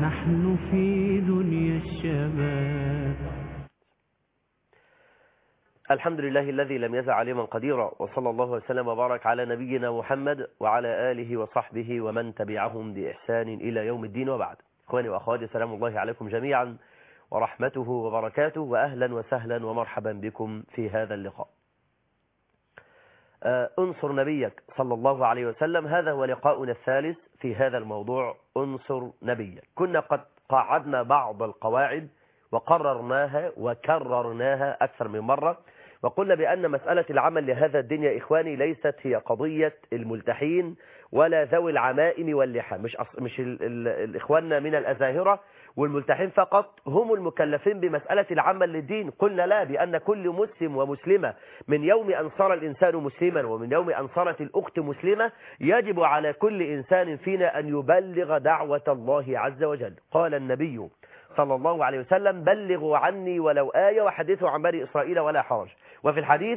نحن في دنيا الشباب. الحمد لله الذي لم يزع عليما قديرا، وصلى الله وسلم وبارك على نبينا محمد وعلى آله وصحبه ومن تبعهم بإحسان إلى يوم الدين، وبعد. إخواني وأخواتي، سلام الله عليكم جميعا ورحمته وبركاته، وأهلا وسهلا ومرحبا بكم في هذا اللقاء. انصر نبيك صلى الله عليه وسلم، هذا هو لقاؤنا الثالث في هذا الموضوع، انصر نبيك. كنا قد قاعدنا بعض القواعد وقررناها وكررناها أكثر من مرة، وقلنا بأن مسألة العمل لهذا الدين يا إخواني ليست هي قضية الملتحين ولا ذوي العمائم واللحى، مش الإخواننا من الأزاهرة والملتحين فقط هم المكلفين بمسألة العمل للدين. قلنا لا، بأن كل مسلم ومسلمة من يوم أن صار الإنسان مسلما ومن يوم أن صارت الأخت مسلمة يجب على كل إنسان فينا أن يبلغ دعوة الله عز وجل. قال النبي صلى الله عليه وسلم: بلغوا عني ولو آية وحدثوا عن بني إسرائيل ولا حرج. وفي الحديث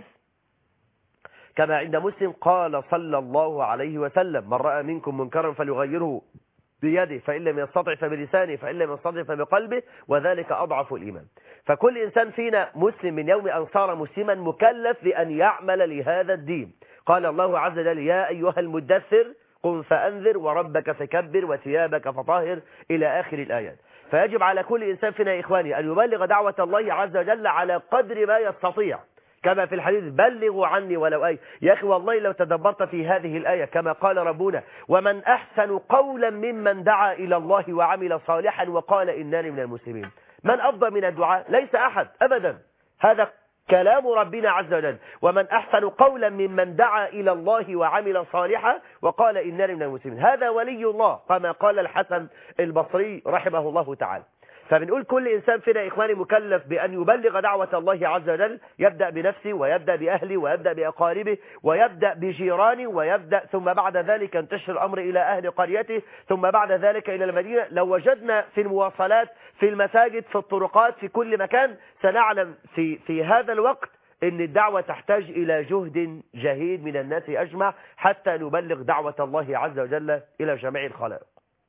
كما عند مسلم قال صلى الله عليه وسلم: من رأى منكم منكرا فليغيره بيده، فإن لم يستطع فبلسانه، فإن لم يستطع فبقلبه، وذلك أضعف الإيمان. فكل إنسان فينا مسلم من يوم أن صار مسلما مكلف بأن يعمل لهذا الدين. قال الله عز وجل: يا أيها المدثر قم فأنذر وربك فكبر وثيابك فطهر، إلى آخر الآيات. فيجب على كل إنسان فينا يا إخواني أن يبلغ دعوة الله عز وجل على قدر ما يستطيع، كما في الحديث: بلغوا عني ولو آية. يا أخي والله لو تدبرت في هذه الآية كما قال ربنا: ومن أحسن قولا ممن دعا إلى الله وعمل صالحا وقال إنني من المسلمين. من أفضل من الدعاء؟ ليس أحد أبدا. هذا كلام ربنا عز وجل: ومن أحسن قولا ممن دعا إلى الله وعمل صالحا وقال إنني من المسلمين. هذا ولي الله كما قال الحسن البصري رحمه الله تعالى. فبنقول كل إنسان فينا إخواني مكلف بأن يبلغ دعوة الله عز وجل، يبدأ بنفسه ويبدأ بأهله ويبدأ بأقاربه ويبدأ بجيرانه ويبدأ ثم بعد ذلك ينتشر الأمر إلى أهل قريته ثم بعد ذلك إلى المدينة. لو وجدنا في المواصلات، في المساجد، في الطرقات، في كل مكان، سنعلم في هذا الوقت إن الدعوة تحتاج إلى جهد جهيد من الناس أجمع حتى نبلغ دعوة الله عز وجل إلى جميع الخلائق.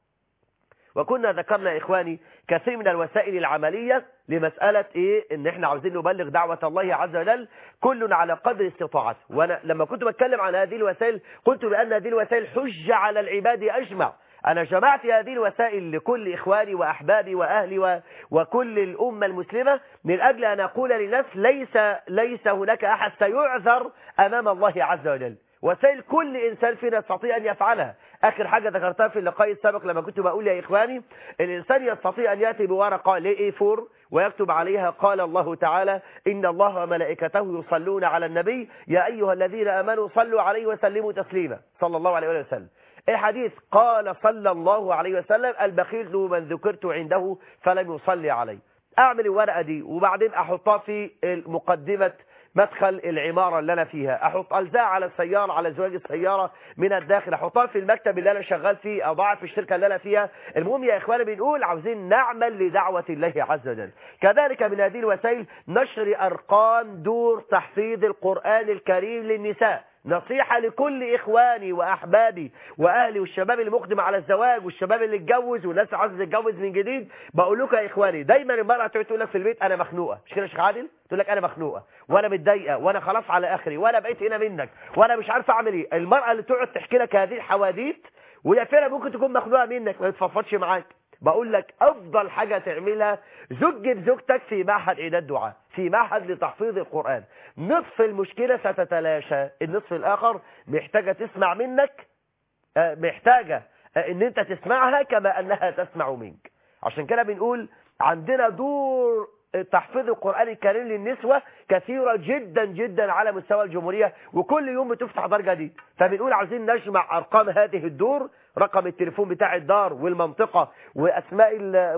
وكنا ذكرنا إخواني كثير من الوسائل العملية لمسألة إن إحنا عاوزين نبلغ دعوة الله عز وجل، كل على قدر استطاعته. وأنا لما كنت بتكلم عن هذه الوسائل قلت بأن هذه الوسائل حجة على العباد أجمع. أنا جمعت هذه الوسائل لكل إخواني وأحبابي وأهلي وكل الأمة المسلمة من أجل أن أقول للناس ليس هناك أحد سيعذر أمام الله عز وجل. وسائل كل إنسان فينا يستطيع أن يفعلها. آخر حاجة ذكرتها في اللقاء السابق لما كنت بقول يا إخواني الإنسان يستطيع أن يأتي بورقة لإي4 ويكتب عليها: قال الله تعالى: إن الله وملائكته يصلون على النبي يا أيها الذين آمنوا صلوا عليه وسلموا تسليما، صلى الله عليه وسلم. الحديث قال صلى الله عليه وسلم: البخيل من ذكرت عنده فلم يصلي عليه. أعمل الورقة دي وبعدين أحطها في مقدمة مدخل العمارة اللي أنا فيها، أحط ألزاق على السيارة، على زواج السيارة من الداخل، أحطها في المكتب اللي أنا شغال فيه، أضعها في الشركة اللي أنا فيها. المهم يا إخواني بنقول عاوزين نعمل لدعوة الله عز وجل. كذلك من هذه الوسائل نشر أرقام دور تحفيظ القرآن الكريم للنساء. نصيحة لكل إخواني وأحبابي وأهلي والشباب المقدم على الزواج والشباب اللي اتجوز والناس عايزة تتجوز من جديد. بقول لكم يا إخواني دايما المرأة تقول لك في البيت: أنا مخنوقة. مش كده يا شيخ عادل؟ تقول لك: أنا مخنوقة وأنا متضايقة وأنا خلاص على آخري وأنا بقيت هنا منك وأنا مش عارفة أعمل إيه. المرأة اللي تقعد تحكي لك هذه الحواديت وهي فعلا ممكن تكون مخنوقة منك ما تتفضفضش معاك، بقول لك أفضل حاجة تعملها زوج بزوجتك في معهد إعداد دعاء، في معهد لتحفيظ القرآن. نصف المشكلة ستتلاشى، النصف الآخر محتاجة تسمع منك، محتاجة ان انت تسمعها كما انها تسمع منك. عشان كده بنقول عندنا دور تحفيظ القرآن الكريم للنسوة كثيرة جدا جدا على مستوى الجمهورية، وكل يوم بتفتح درجة دي. فبنقول عايزين نجمع أرقام هذه الدور، رقم التليفون بتاع الدار والمنطقة وأسماء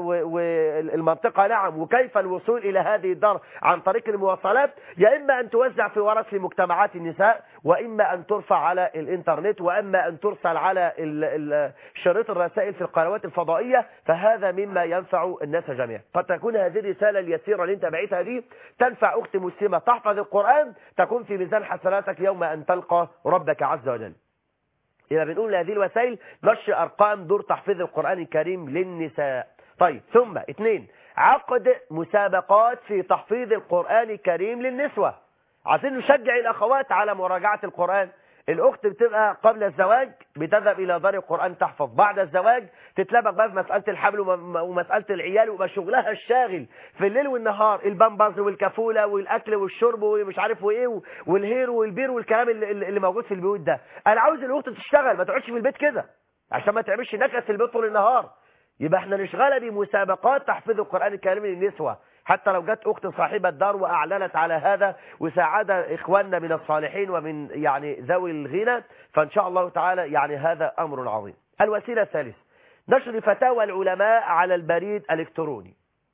المنطقة نعم، وكيف الوصول إلى هذه الدار عن طريق المواصلات، يا إما أن توزع في ورش لمجتمعات النساء، وإما أن ترفع على الإنترنت، وإما أن ترسل على شريط الرسائل في القنوات الفضائية. فهذا مما ينفع الناس جميعا. قد تكون هذه الرسالة اليسيرة اللي انت بعتها دي تنفع أخت مسلمة تحفظ القرآن، تكون في ميزان حسناتك يوم أن تلقى ربك عز وجل. إذا بنقول هذه الوسائل نشر أرقام دور تحفيظ القرآن الكريم للنساء. طيب ثم 2 عقد مسابقات في تحفيظ القرآن الكريم للنسوة. عايزين نشجع الأخوات على مراجعة القرآن. الأخت بتبقى قبل الزواج بتذهب إلى دار القرآن تحفظ، بعد الزواج تتلبك بقى في مسألة الحبل ومسألة العيال، ويبقى شغلها الشاغل في الليل والنهار البامبرز والكفولة والأكل والشرب ومش عارف وإيه والهير والبير والكلام اللي موجود في البيوت ده. أنا عاوز الأخت تشتغل، ما تقعدش في البيت كده عشان ما تعملش نكد في البيت طول النهار. يبقى احنا نشغلها بمسابقات تحفيظ القرآن الكريم للنسوة، حتى لو جت أخت صاحبة دار وأعلنت على هذا وساعد إخواننا من الصالحين ومن يعني ذوي الغنى، فإن شاء الله تعالى يعني هذا أمر عظيم. الوسيلة الثالثة نشر فتاوى العلماء على البريد الإلكتروني.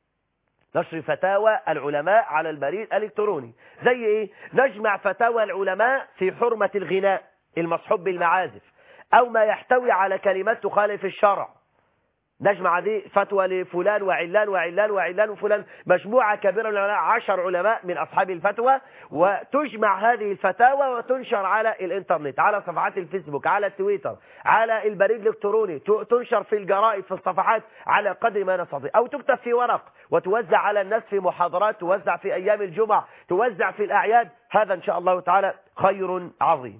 نشر فتاوى العلماء على البريد الإلكتروني زي إيه؟ نجمع فتاوى العلماء في حرمة الغناء المصحوب بالمعازف أو ما يحتوي على كلمات تخالف الشرع. نجمع دي فتوى لفلان وعلان وعلان وعلان وفلان، مجموعة كبيرة من العلماء 10 علماء من أصحاب الفتوى، وتجمع هذه الفتاوى وتنشر على الإنترنت، على صفحات الفيسبوك، على التويتر، على البريد الإلكتروني، تنشر في الجرائد في الصفحات على قدر ما نستطيع، أو تكتب في ورق وتوزع على الناس في محاضرات، توزع في أيام الجمعة، توزع في الأعياد. هذا إن شاء الله تعالى خير عظيم.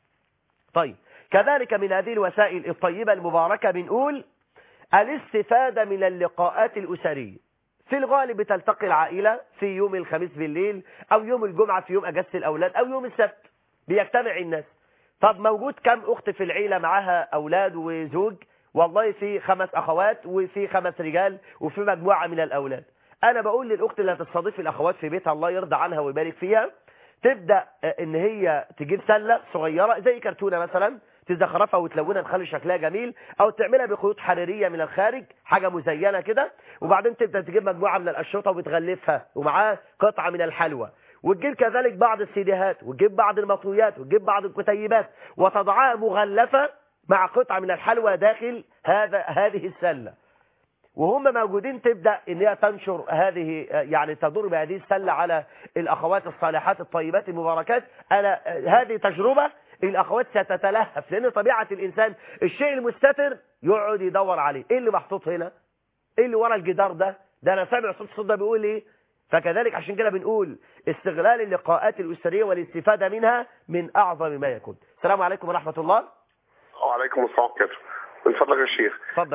طيب كذلك من هذه الوسائل الطيبة المباركة بنقول الاستفادة من اللقاءات الأسرية. في الغالب بتلتقي العائلة في يوم الخميس بالليل أو يوم الجمعة في يوم أجازة الأولاد أو يوم السبت بيجتمع الناس. طب موجود كم أخت في العيلة معها أولاد وزوج؟ والله في 5 أخوات وفي 5 رجال وفي مجموعة من الأولاد. أنا بقول للأخت اللي هتستضيف الأخوات في بيتها الله يرضى عنها ويبارك فيها، تبدأ إن هي تجيب سلة صغيرة زي كرتونة مثلا، تزخرفها وتلونها تخلي شكلها جميل، او تعملها بخيوط حريريه من الخارج حاجه مزينه كده، وبعدين تبدا تجيب مجموعه من الاشرطه وتغلفها ومعاها قطعه من الحلوى، وتجيب كذلك بعض السيديهات وتجيب بعض المطويات وتجيب بعض الكتيبات وتضعها مغلفه مع قطعه من الحلوى داخل هذه السله، وهم موجودين تبدا ان هي تنشر هذه يعني تدور بهذه السله على الاخوات الصالحات الطيبات المباركات. انا هذه تجربه الأخوات ستتلهف، لأن طبيعة الإنسان الشيء المستتر يقعد يدور عليه، إيه اللي محطوط هنا؟ إيه اللي ورا الجدار ده؟ ده أنا سامع صوت الصوت ده بيقول إيه؟ فكذلك عشان كده بنقول استغلال اللقاءات الأسرية والاستفادة منها من أعظم ما يكون. السلام عليكم ورحمة الله. وعليكم السلام ورحمة الله. من فضلك يا شيخ. اتفضل.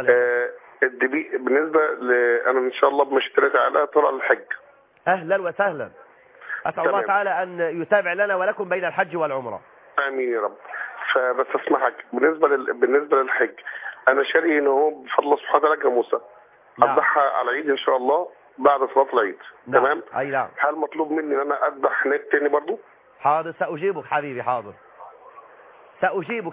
بالنسبة أنا إن شاء الله بمشترك على طرق الحج. أهلا وسهلا. أسأل الله تعالى أن يتابع لنا ولكم بين الحج والعمرة. امين يا رب. فبس اسمحك بالنسبه للحج، انا شاري ان هو بفضل الله سبحانه وتعالى جاموسه اذبحها على العيد ان شاء الله بعد صلاه العيد. نعم. تمام. اي نعم. هل مطلوب مني ان انا اذبح هناك تاني برضو؟ حاضر ساجيبك حبيبي، حاضر ساجيبك.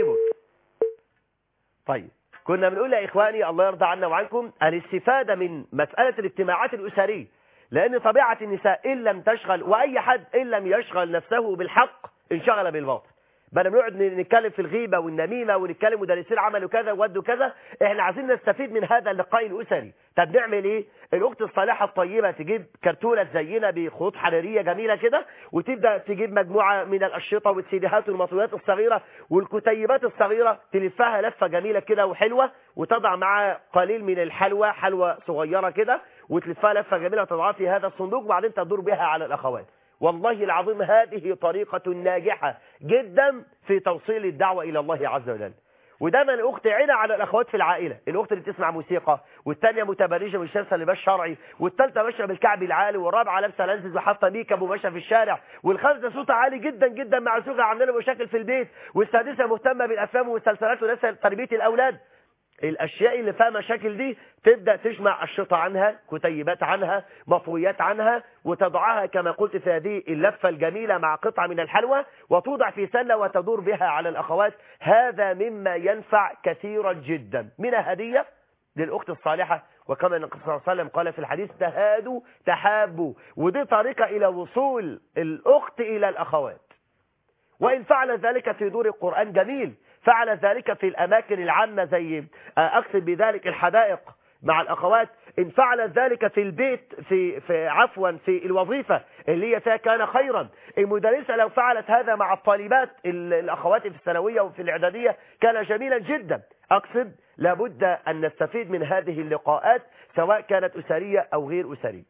طيب كنا بنقول يا اخواني الله يرضى عنا وعنكم الاستفاده من مساله الاجتماعات الاسريه، لان طبيعه النساء ان لم تشغل، واي حد ان لم يشغل نفسه بالحق انشغل بالباطل. بدل ما نقعد نتكلم في الغيبه والنميمه ونتكلم مدرسين عملوا كذا وودوا كذا، احنا عايزين نستفيد من هذا اللقاء الاسري. طب نعمل ايه؟ الاخت الصالحه الطيبه تجيب كرتونه تزينها بخطوط حريريه جميله كده، وتبدا تجيب مجموعه من الاشرطه والسيديهات والمطويات الصغيره والكتيبات الصغيره، تلفها لفه جميله كده وحلوه، وتضع معها قليل من الحلوى، حلوى صغيره كده، وتلفها لفه جميله وتضعها في هذا الصندوق، وبعدين تدور بها على الاخوات. والله العظيم هذه طريقة ناجحة جدا في توصيل الدعوة إلى الله عز وجل. ودايما الأخت عينها على الأخوات في العائلة، الأخت اللي بتسمع موسيقى، والثانية متبرجة مش لابسة لباس شرعي، والثالثة ماشية بالكعب العالي، والرابعة لابسة لانسز وحاطة ميك اب وماشية في الشارع، والخامسة صوتها عالي جدا جدا مع زوجها عاملة مشاكل في البيت، والسادسة مهتمة بالأفلام والمسلسلات وناسية تربية الأولاد. الأشياء اللي فيها مشاكل دي تبدأ تجمع الشطة عنها، كتيبات عنها، مطويات عنها، وتضعها كما قلت في هذه اللفة الجميلة مع قطعة من الحلوى، وتوضع في سلة وتدور بها على الأخوات. هذا مما ينفع كثيرا جدا من هدية للأخت الصالحة. وكما النبي صلى الله عليه وسلم قال في الحديث تهادوا تحابوا، ودي طريقة إلى وصول الأخت إلى الأخوات. وإن فعل ذلك في دور القرآن جميل، فعل ذلك في الأماكن العامة زي أقصد بذلك الحدائق مع الأخوات، إن فعل ذلك في البيت في الوظيفة اللي هي فيها كان خيرا. المدرسة لو فعلت هذا مع الطالبات الأخوات في الثانوية وفي الإعدادية كان جميلا جدا. أقصد لابد أن نستفيد من هذه اللقاءات سواء كانت أسرية أو غير أسرية.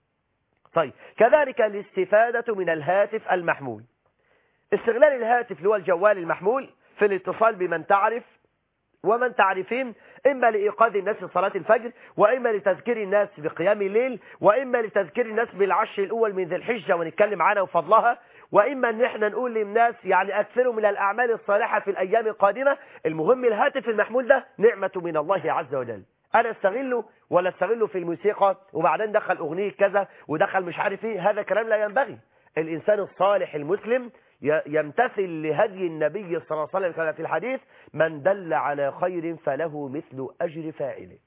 طيب كذلك الاستفادة من الهاتف المحمول. استغلال الهاتف اللي هو الجوال المحمول في الاتصال بمن تعرف ومن تعرفين، إما لإيقاظ الناس لصلاة الفجر، وإما لتذكير الناس بقيام الليل، وإما لتذكير الناس بالعشر الأول من ذي الحجة ونتكلم عنها وفضلها، وإما أن احنا نقول للناس يعني أكثروا من الأعمال الصالحة في الأيام القادمة. المهم الهاتف المحمول ده نعمة من الله عز وجل، أنا استغله ولا استغله في الموسيقى وبعدين دخل أغنية كذا ودخل مش عارف إيه، هذا كلام لا ينبغي. الإنسان الصالح المسلم يمتثل لهدي النبي صلى الله عليه وسلم في الحديث: من دل على خير فله مثل أجر فاعله.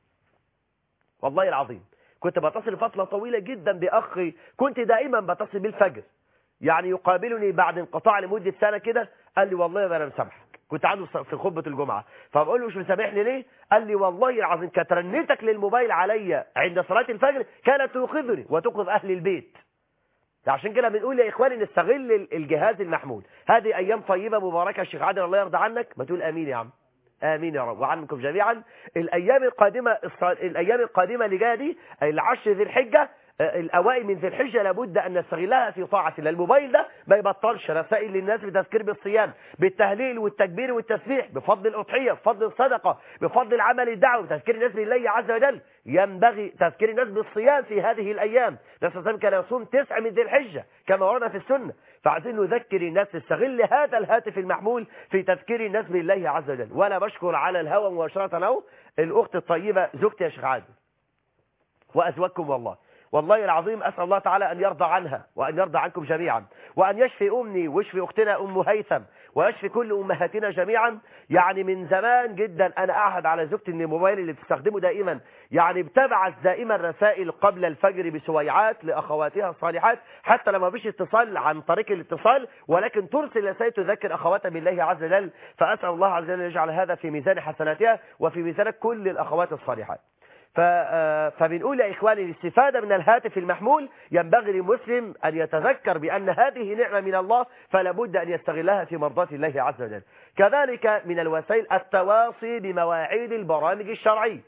والله العظيم كنت بتصل فترة طويلة جدا بأخي، كنت دائما بتصل بالفجر، يعني يقابلني بعد انقطاع لمدة سنة كده، قال لي والله أنا مسامحك. كنت عنده في خطبة الجمعة، فبقول له مش مسامحني ليه؟ قال لي والله العظيم كانت رنتك للموبايل عليا عند صلاة الفجر كانت توقظني وتوقظ أهل البيت. عشان كده بنقول يا إخواني نستغل الجهاز المحمول. هذه أيام طيبة مباركة. الشيخ عادل الله يرضى عنك ما تقول آمين يا عم، آمين يا رب وعنكم جميعا. الأيام القادمة اللي جايه دي العشر ذي الحجة، الأوائل من ذي الحجة، لابد أن نستغلها في طاعة الله. الموبايل ده ما يبطلش رسائل للناس بتذكير بالصيام، بالتهليل والتكبير والتسبيح، بفضل الأضحية، بفضل الصدقة، بفضل العمل الدعوي، بتذكير الناس بالله عز وجل. ينبغي تذكير الناس بالصيام في هذه الأيام. النبي صلى الله عليه وسلم كان يصوم 9 من ذي الحجة كما ورد في السنة. فعايزين نذكر الناس، نستغل هذا الهاتف المحمول في تذكير الناس بالله عز وجل. وأنا بشكر على الهوى مباشرة له الأخت الطيبة زوجتي يا شيخ عادل، وأزواجكم والله العظيم أسأل الله تعالى أن يرضى عنها وأن يرضى عنكم جميعا، وأن يشفي أمي ويشفي أختنا أم هيثم ويشفي كل أمهاتنا جميعا. يعني من زمان جدا أنا أعهد على زوجتي أن الموبايل اللي بتستخدمه دائما يعني بتبعث دائما رسائل قبل الفجر بسويعات لأخواتها الصالحات، حتى لما فيش اتصال عن طريق الاتصال، ولكن ترسل رسائل تذكر أخواتها بالله عز وجل. فأسأل الله عز وجل يجعل هذا في ميزان حسناتها وفي ميزان كل الأخوات الصالحات. فبنقول يا إخواني الاستفادة من الهاتف المحمول ينبغي للمسلم أن يتذكر بأن هذه نعمة من الله، فلا بد أن يستغلها في مرضاة الله عز وجل. كذلك من الوسائل التواصي بمواعيد البرامج الشرعية،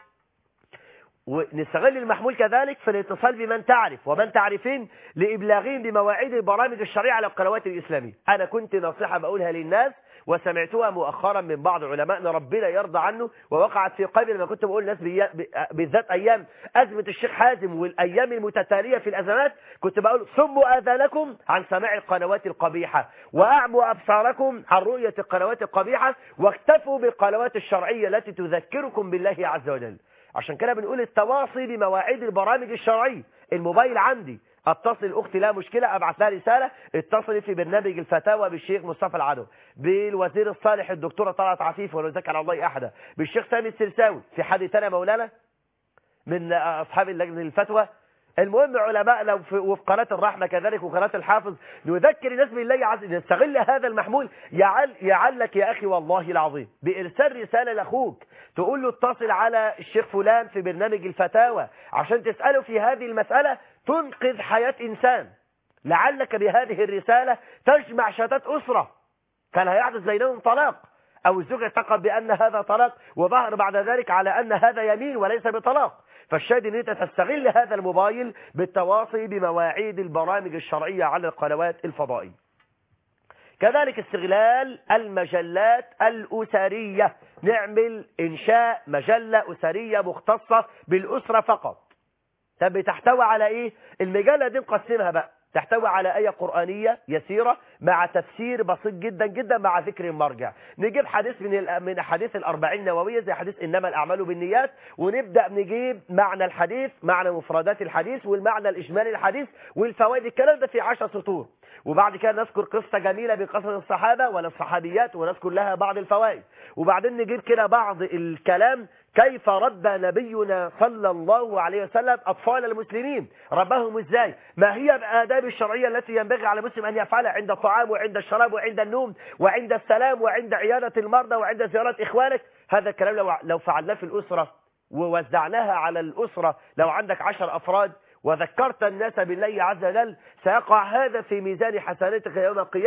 ونستغل المحمول كذلك في الاتصال بمن تعرف ومن تعرفين لإبلاغهم بمواعيد البرامج الشرعية على القنوات الإسلامية. أنا كنت نصيحة بقولها للناس وسمعتها مؤخرا من بعض علمائنا ربنا يرضى عنه، ووقعت في قلبي لما كنت بقول للناس بالذات أيام أزمة الشيخ حازم والأيام المتتالية في الأزمات، كنت بقول صموا آذانكم عن سماع القنوات القبيحة وأعموا أبصاركم عن رؤية القنوات القبيحة، واكتفوا بالقنوات الشرعية التي تذكركم بالله عز وجل. عشان كده بنقول التواصي بمواعيد البرامج الشرعية. الموبايل عندي، اتصل اختي لا مشكلة، ابعث لها رسالة اتصلي في برنامج الفتاوى بالشيخ مصطفى العدو، بالوزير الصالح الدكتورة طلعت عفيف ولا ذكر الله احدا، بالشيخ سامي السرساوي، في حد تاني مولانا من اصحاب اللجنة الفتوى. المهم علماءنا وفي قناة الرحمة كذلك وقناة الحافظ نذكر الناس بالله عز وجل. نستغل هذا المحمول. يعلك يا أخي والله العظيم بإرسال رسالة لأخوك تقول له اتصل على الشيخ فلان في برنامج الفتاوى عشان تسأله في هذه المسألة تنقذ حياة إنسان. لعلك بهذه الرسالة تجمع شتات أسرة كان هيحدث بينهم طلاق، أو الزوج اعتقد بأن هذا طلاق وظهر بعد ذلك على أن هذا يمين وليس بطلاق. فالشاهد ان انت تستغل هذا الموبايل بالتواصي بمواعيد البرامج الشرعية على القنوات الفضائية. كذلك استغلال المجلات الأسرية، نعمل إنشاء مجلة أسرية مختصة بالأسرة فقط. طب بتحتوي على إيه؟ المجلة دي نقسمها بقى، تحتوي على آية قرآنية يسيرة مع تفسير بسيط جدا جدا مع ذكر المرجع. نجيب حديث من حديث الأربعين النووية زي حديث إنما الأعمال بالنيات، ونبدأ نجيب معنى الحديث، معنى مفردات الحديث والمعنى الإجمالي الحديث والفوائد، الكلام ده في 10 سطور. وبعد كده نذكر قصة جميلة بقصص الصحابة ولا الصحابيات ونذكر لها بعض الفوائد. وبعدين نجيب كده بعض الكلام كيف ربى نبينا صلى الله عليه وسلم أطفال المسلمين، ربهم إزاي، ما هي الآداب الشرعية التي ينبغي على المسلم أن يفعلها عند الطعام وعند الشراب وعند النوم وعند السلام وعند عيادة المرضى وعند زيارة إخوانك. هذا الكلام لو فعلناه في الأسرة ووزعناها على الأسرة، لو عندك 10 أفراد وذكرت الناس بالله عز وجل، سيقع هذا في ميزان حسناتك يوم القيامة.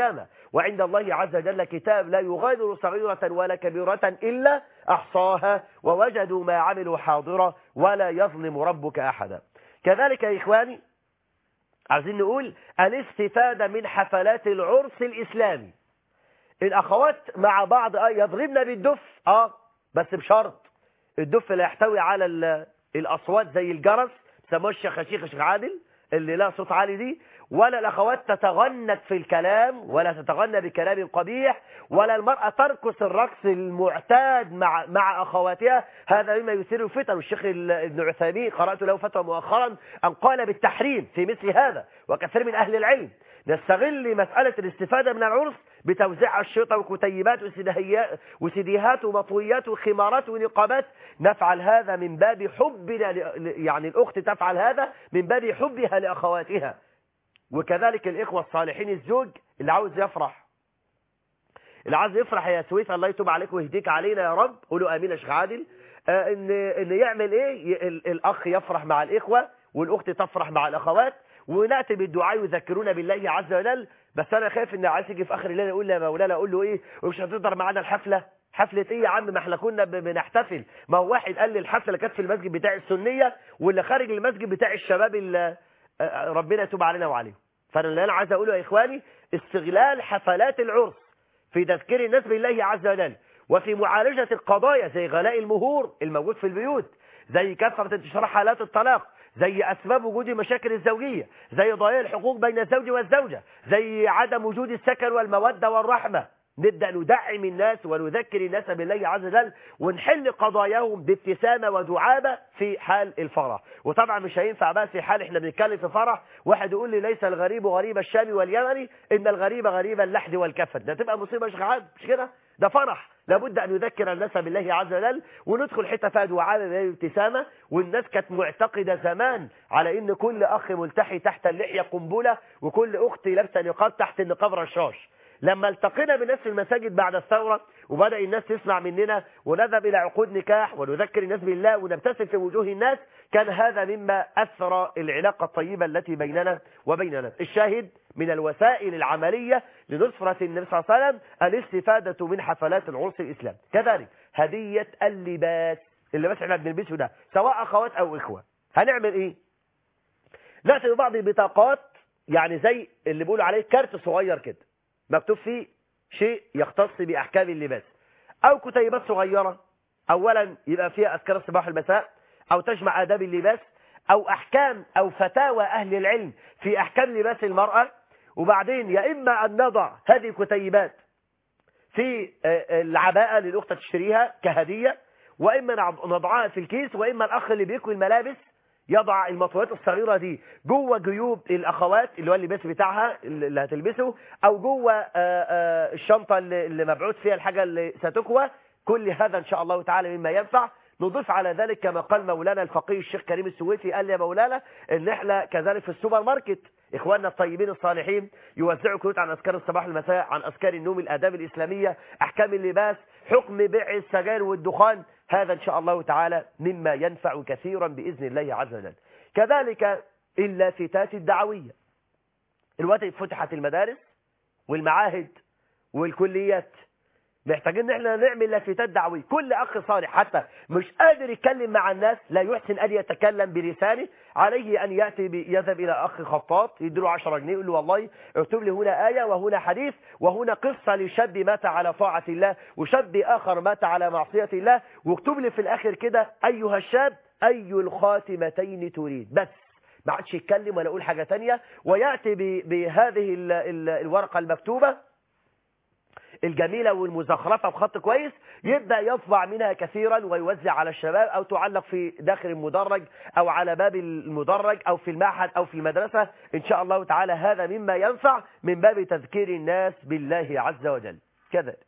وعند الله عز وجل كتاب لا يغادر صغيرة ولا كبيرة إلا أحصاها ووجدوا ما عملوا حاضرا ولا يظلم ربك أحدا. كذلك يا إخواني عايزين نقول الاستفادة من حفلات العرس الإسلامي. الأخوات مع بعض يضربن بالدف بس بشرط الدف لا يحتوي على الأصوات زي الجرس سموه الشيخ عادل اللي لا صوت عالي دي، ولا الأخوات تتغنى في الكلام ولا تتغنى بكلام قبيح، ولا المرأة ترقص الرقص المعتاد مع أخواتها. هذا مما يثير الفتن. والشيخ ابن عثيمين قرأت له فتوى مؤخرا أن قال بالتحريم في مثل هذا، وكثير من أهل العلم نستغل مسألة الاستفادة من العرس بتوزيع الشرطة وكتيبات وسيديهات ومطويات وخمارات ونقابات. نفعل هذا من باب حبنا يعني الأخت تفعل هذا من باب حبها لأخواتها. وكذلك الإخوة الصالحين الزوج اللي عاوز يفرح يا سويف الله يتوب عليك ويهديك علينا يا رب، قولوا آمين يا شيخ عادل. إن يعمل إيه؟ الأخ يفرح مع الإخوة والأخت تفرح مع الأخوات، ونأتي بالدعاء يذكرون بالله عز وجل. بس أنا خايف إن عايز يجي في آخر الليل يقول لي يا مولانا، أقول له إيه ومش هتقدر معانا الحفلة؟ حفلة إيه يا عم؟ ما احنا كنا بنحتفل. ما هو واحد قال لي الحفلة اللي كانت في المسجد بتاع السنية واللي خارج المسجد بتاع الشباب اللي ربنا يتوب علينا وعليهم. فأنا اللي عايز أقوله يا إخواني استغلال حفلات العرس في تذكير الناس بالله عز وجل، وفي معالجة القضايا زي غلاء المهور الموجود في البيوت، زي كثرة انتشار حالات الطلاق، زي أسباب وجود مشاكل الزوجية، زي ضياع الحقوق بين الزوج والزوجة، زي عدم وجود السكن والمودة والرحمة. نبدأ ندعم الناس ونذكر الناس بالله عز وجل ونحل قضاياهم بابتسامة ودعابة في حال الفرح. وطبعا مش هينفع بقى في حال احنا بنتكلم في فرح واحد يقول لي ليس الغريب غريب الشام واليمن إن الغريب غريب اللحد والكفن. ده تبقى مصيبة يا شيخ عاد، مش كده؟ ده فرح لابد أن نذكر الناس بالله عز وجل وندخل حتة فيها دعابة بالابتسامة. والناس كانت معتقدة زمان على إن كل أخ ملتحي تحت اللحية قنبلة وكل أخت لابسة نقاب تحت النقاب رشاش. لما التقينا بالناس في المساجد بعد الثورة وبدأ الناس تسمع مننا ونذهب إلى عقود نكاح ونذكر الناس بالله ونبتسم في وجوه الناس، كان هذا مما أثر العلاقة الطيبة التي بيننا وبين الناس. الشاهد من الوسائل العملية لنصرة النبي صلى الله عليه وسلم الاستفادة من حفلات العرس الإسلام. كذلك هدية اللباس، اللباس احنا بنلبسه ده سواء أخوات أو إخوة. هنعمل إيه؟ نأتي ببعض البطاقات يعني زي اللي بيقولوا عليه كارت صغير كده مكتوب فيه شيء يختص بأحكام اللباس، أو كتيبات صغيرة أولا يبقى فيها أذكار الصباح والمساء أو تجمع آداب اللباس أو أحكام أو فتاوى أهل العلم في أحكام لباس المرأة. وبعدين يا إما أن نضع هذه الكتيبات في العباءة للأخت تشتريها كهدية، وإما نضعها في الكيس، وإما الأخ اللي بيكوي الملابس يضع المطويات الصغيرة دي جوه جيوب الأخوات اللي هو اللباس بتاعها اللي هتلبسه، أو جوه الشنطة اللي مبعوث فيها الحاجة اللي ستكوى. كل هذا إن شاء الله تعالى مما ينفع. نضيف على ذلك كما قال مولانا الفقيه الشيخ كريم السويفي، قال لي يا مولانا إن إحنا كذلك في السوبر ماركت إخواننا الطيبين الصالحين يوزعوا كروت عن أذكار الصباح والمساء، عن أذكار النوم، الآداب الإسلامية، أحكام اللباس، حكم بيع السجاير والدخان. هذا إن شاء الله تعالى مما ينفع كثيرا بإذن الله عز وجل. كذلك اللافتات الدعوية. الوقت فتحت المدارس والمعاهد والكليات، محتاجين ان احنا نعمل لافتات دعويه. كل اخ صالح حتى مش قادر يتكلم مع الناس، لا يحسن ان يتكلم بلسانه، عليه ان يذهب الى اخ خطاط يديله 10 جنيه يقول له والله اكتب لي هنا ايه وهنا حديث وهنا قصه لشاب مات على طاعه الله وشاب اخر مات على معصيه الله، واكتب لي في الاخر كده ايها الشاب اي الخاتمتين تريد. بس ما عادش يتكلم ولا يقول حاجه ثانيه، وياتي بهذه الورقه المكتوبه الجميلة والمزخرفة بخط كويس، يبدأ يطبع منها كثيرا ويوزع على الشباب، أو تعلق في داخل المدرج أو على باب المدرج أو في المعهد أو في المدرسة. إن شاء الله تعالى هذا مما ينفع من باب تذكير الناس بالله عز وجل. كذلك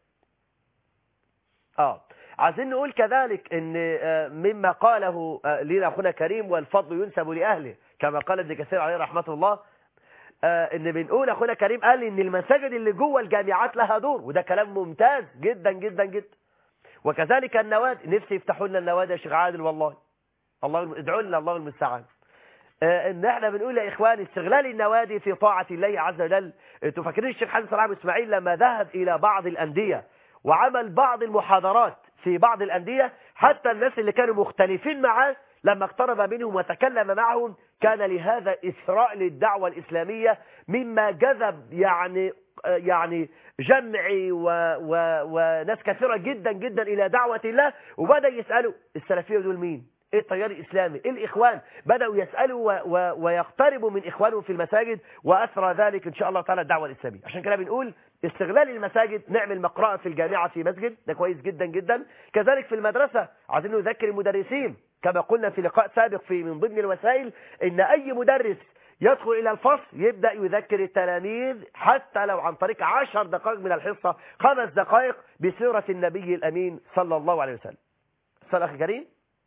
عايزين نقول كذلك إن مما قاله لنا أخونا كريم والفضل ينسب لأهله كما قال ابن كثير عليه رحمة الله، ان بنقول اخونا كريم قال ان المساجد اللي جوه الجامعات لها دور، وده كلام ممتاز جدا جدا جدا. وكذلك النوادي، نفسي يفتحوا لنا النوادي يا شيخ عادل والله، الله ادعوا لنا الله المستعان. ان احنا بنقول يا اخواني استغلال النوادي في طاعة الله عز وجل. انتوا فاكرين الشيخ حسن صلاح أبو اسماعيل لما ذهب الى بعض الاندية وعمل بعض المحاضرات في بعض الاندية، حتى الناس اللي كانوا مختلفين معاه لما اقترب منهم وتكلم معهم كان لهذا إثراء للدعوة الإسلامية، مما جذب يعني جمعي وناس كثيرة جدا جدا إلى دعوة الله. وبدأ يسألوا السلفية دول مين؟ ايه التيار الإسلامي؟ ايه الإخوان؟ بدأوا يسألوا ويقتربوا من إخوانهم في المساجد، وأثرى ذلك إن شاء الله تعالى الدعوة الإسلامية. عشان كده بنقول استغلال المساجد، نعمل مقرأة في الجامعة في مسجد، ده كويس جدا جدا. كذلك في المدرسة عايزين نذكر المدرسين كما قلنا في لقاء سابق في من ضمن الوسائل ان اي مدرس يدخل الى الفصل يبدأ يذكر التلاميذ حتى لو عن طريق 10 دقائق من الحصة، 5 دقائق بسيرة النبي الامين صلى الله عليه وسلم. صلى اخي كريم.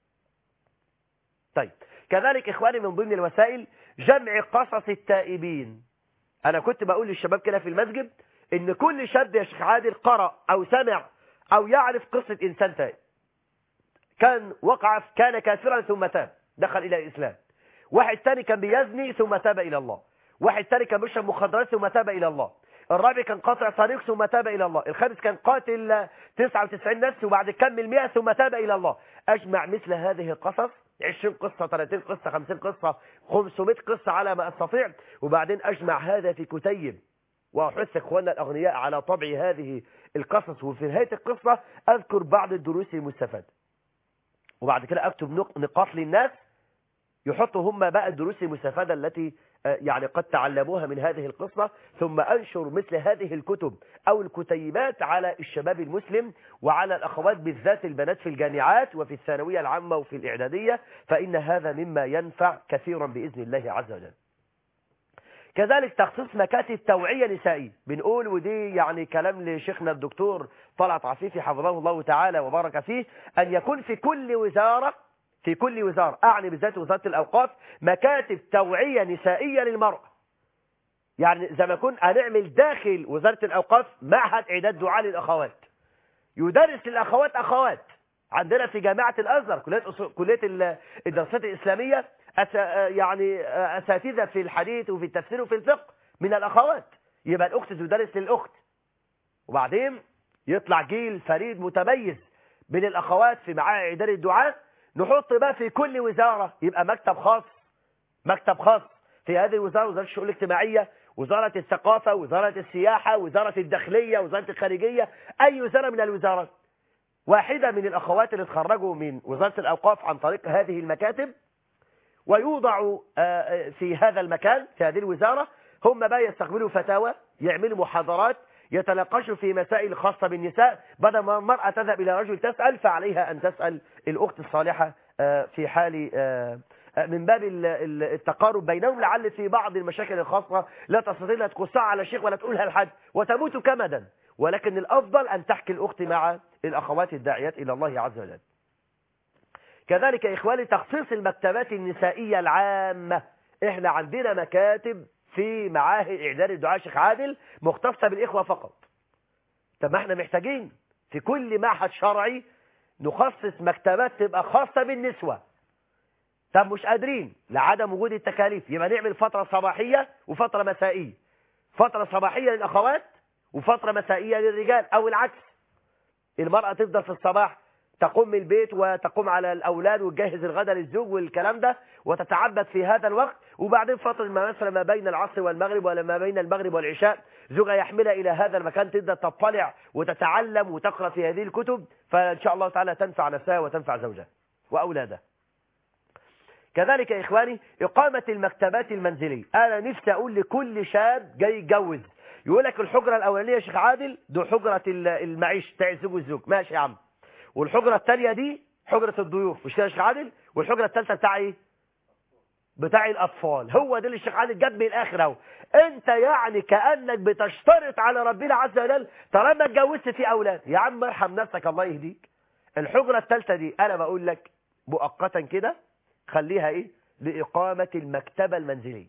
طيب كذلك اخواني من ضمن الوسائل جمع قصص التائبين. انا كنت بقول للشباب كده في المسجد ان كل شاب يا شيخ عادل قرأ او سمع او يعرف قصة انسان تائب كان كافرا ثم تاب دخل الى الاسلام، واحد ثاني كان بيزني ثم تاب الى الله، واحد ثاني كان بيشرب مخدرات ثم تاب الى الله، الرابع كان قاطع طريق ثم تاب الى الله، الخامس كان قاتل 99 نفس وبعد كمل 100 ثم تاب الى الله. اجمع مثل هذه القصص 20 قصة 30 قصة 50 قصة 500 قصة على ما استطيع، وبعدين اجمع هذا في كتيب واحث اخواننا الاغنياء على طبع هذه القصص، وفي نهاية القصة اذكر بعض الدروس المستفادة، وبعد كده اكتب نقاط للناس يحطوا هم بقى الدروس المستفادة التي يعني قد تعلموها من هذه القصة، ثم انشر مثل هذه الكتب او الكتيبات على الشباب المسلم وعلى الاخوات بالذات البنات في الجامعات وفي الثانوية العامة وفي الاعدادية، فان هذا مما ينفع كثيرا باذن الله عز وجل. كذلك تخصيص مكاتب توعية نسائية، بنقول ودي يعني كلام لشيخنا الدكتور طلعت عفيفي حفظه الله تعالى وبارك فيه، أن يكون في كل وزارة أعني بالذات وزارة الأوقاف مكاتب توعية نسائية للمرأة. يعني زي ما يكون هنعمل داخل وزارة الأوقاف معهد إعداد دعاء للأخوات يدرس للأخوات أخوات. عندنا في جامعة الأزهر كلية الدراسات الإسلامية يعني أساتذة في الحديث وفي التفسير وفي الفقه من الأخوات، يبقى الأخت تدرس للأخت، وبعدين يطلع جيل فريد متميز من الأخوات في معاهد إعداد الدعاء. نحط بقى في كل وزارة يبقى مكتب خاص في هذه الوزارة، وزارة الشؤون الاجتماعية، وزارة الثقافة، وزارة السياحة، وزارة الداخلية، وزارة الخارجية، أي وزارة من الوزارات. واحدة من الأخوات اللي اتخرجوا من وزارة الأوقاف عن طريق هذه المكاتب ويوضعوا في هذا المكان في هذه الوزارة، هم بقى يستقبلوا فتاوى، يعملوا محاضرات، يتناقشوا في مسائل خاصة بالنساء. بدل ما المرأة تذهب إلى رجل تسأل فعليها أن تسأل الأخت الصالحة في حال من باب التقارب بينهم، لعل في بعض المشاكل الخاصة لا تستطيع تقصها على شيخ ولا تقولها لحد وتموت كمدا، ولكن الأفضل أن تحكي الأخت مع الأخوات الداعيات إلى الله عز وجل. كذلك يا إخواني تخصيص المكتبات النسائية العامة. إحنا عندنا مكاتب في معاهد إعداد الدعاء شيخ عادل مختصة بالإخوة فقط. طب ما إحنا محتاجين في كل معهد شرعي نخصص مكتبات تبقى خاصة بالنسوة. طب مش قادرين لعدم وجود التكاليف، يبقى نعمل فترة صباحية وفترة مسائية، فترة صباحية للأخوات وفترة مسائية للرجال، أو العكس، المرأة تفضل في الصباح تقوم من البيت وتقوم على الأولاد وتجهز الغداء للزوج والكلام ده وتتعبد في هذا الوقت، وبعدين فترة مثلا ما بين العصر والمغرب ولا ما بين المغرب والعشاء زوجها يحملها إلى هذا المكان تبدأ تطلع وتتعلم وتقرأ في هذه الكتب، فإن شاء الله تعالى تنفع نفسها وتنفع زوجها وأولادها. كذلك يا إخواني إقامة المكتبات المنزلية. أنا نفسي أقول لكل شاب جاي يتجوز يقول لك الحجرة الأولانية يا شيخ عادل دي حجرة المعيش بتاع الزوج والزوج، ماشي يا عم، والحجرة الثانية دي حجرة الضيوف مش كده يا شيخ عادل، والحجرة الثالثة بتاع ايه؟ بتاع الأطفال. هو ده اللي الشيخ عادل جاب من الآخر اهو. أنت يعني كأنك بتشترط على ربنا عز وجل طالما اتجوزت في أولاد. يا عم ارحم نفسك الله يهديك. الحجرة الثالثة دي أنا بقول لك مؤقتا كده خليها إيه؟ لإقامة المكتبة المنزلية.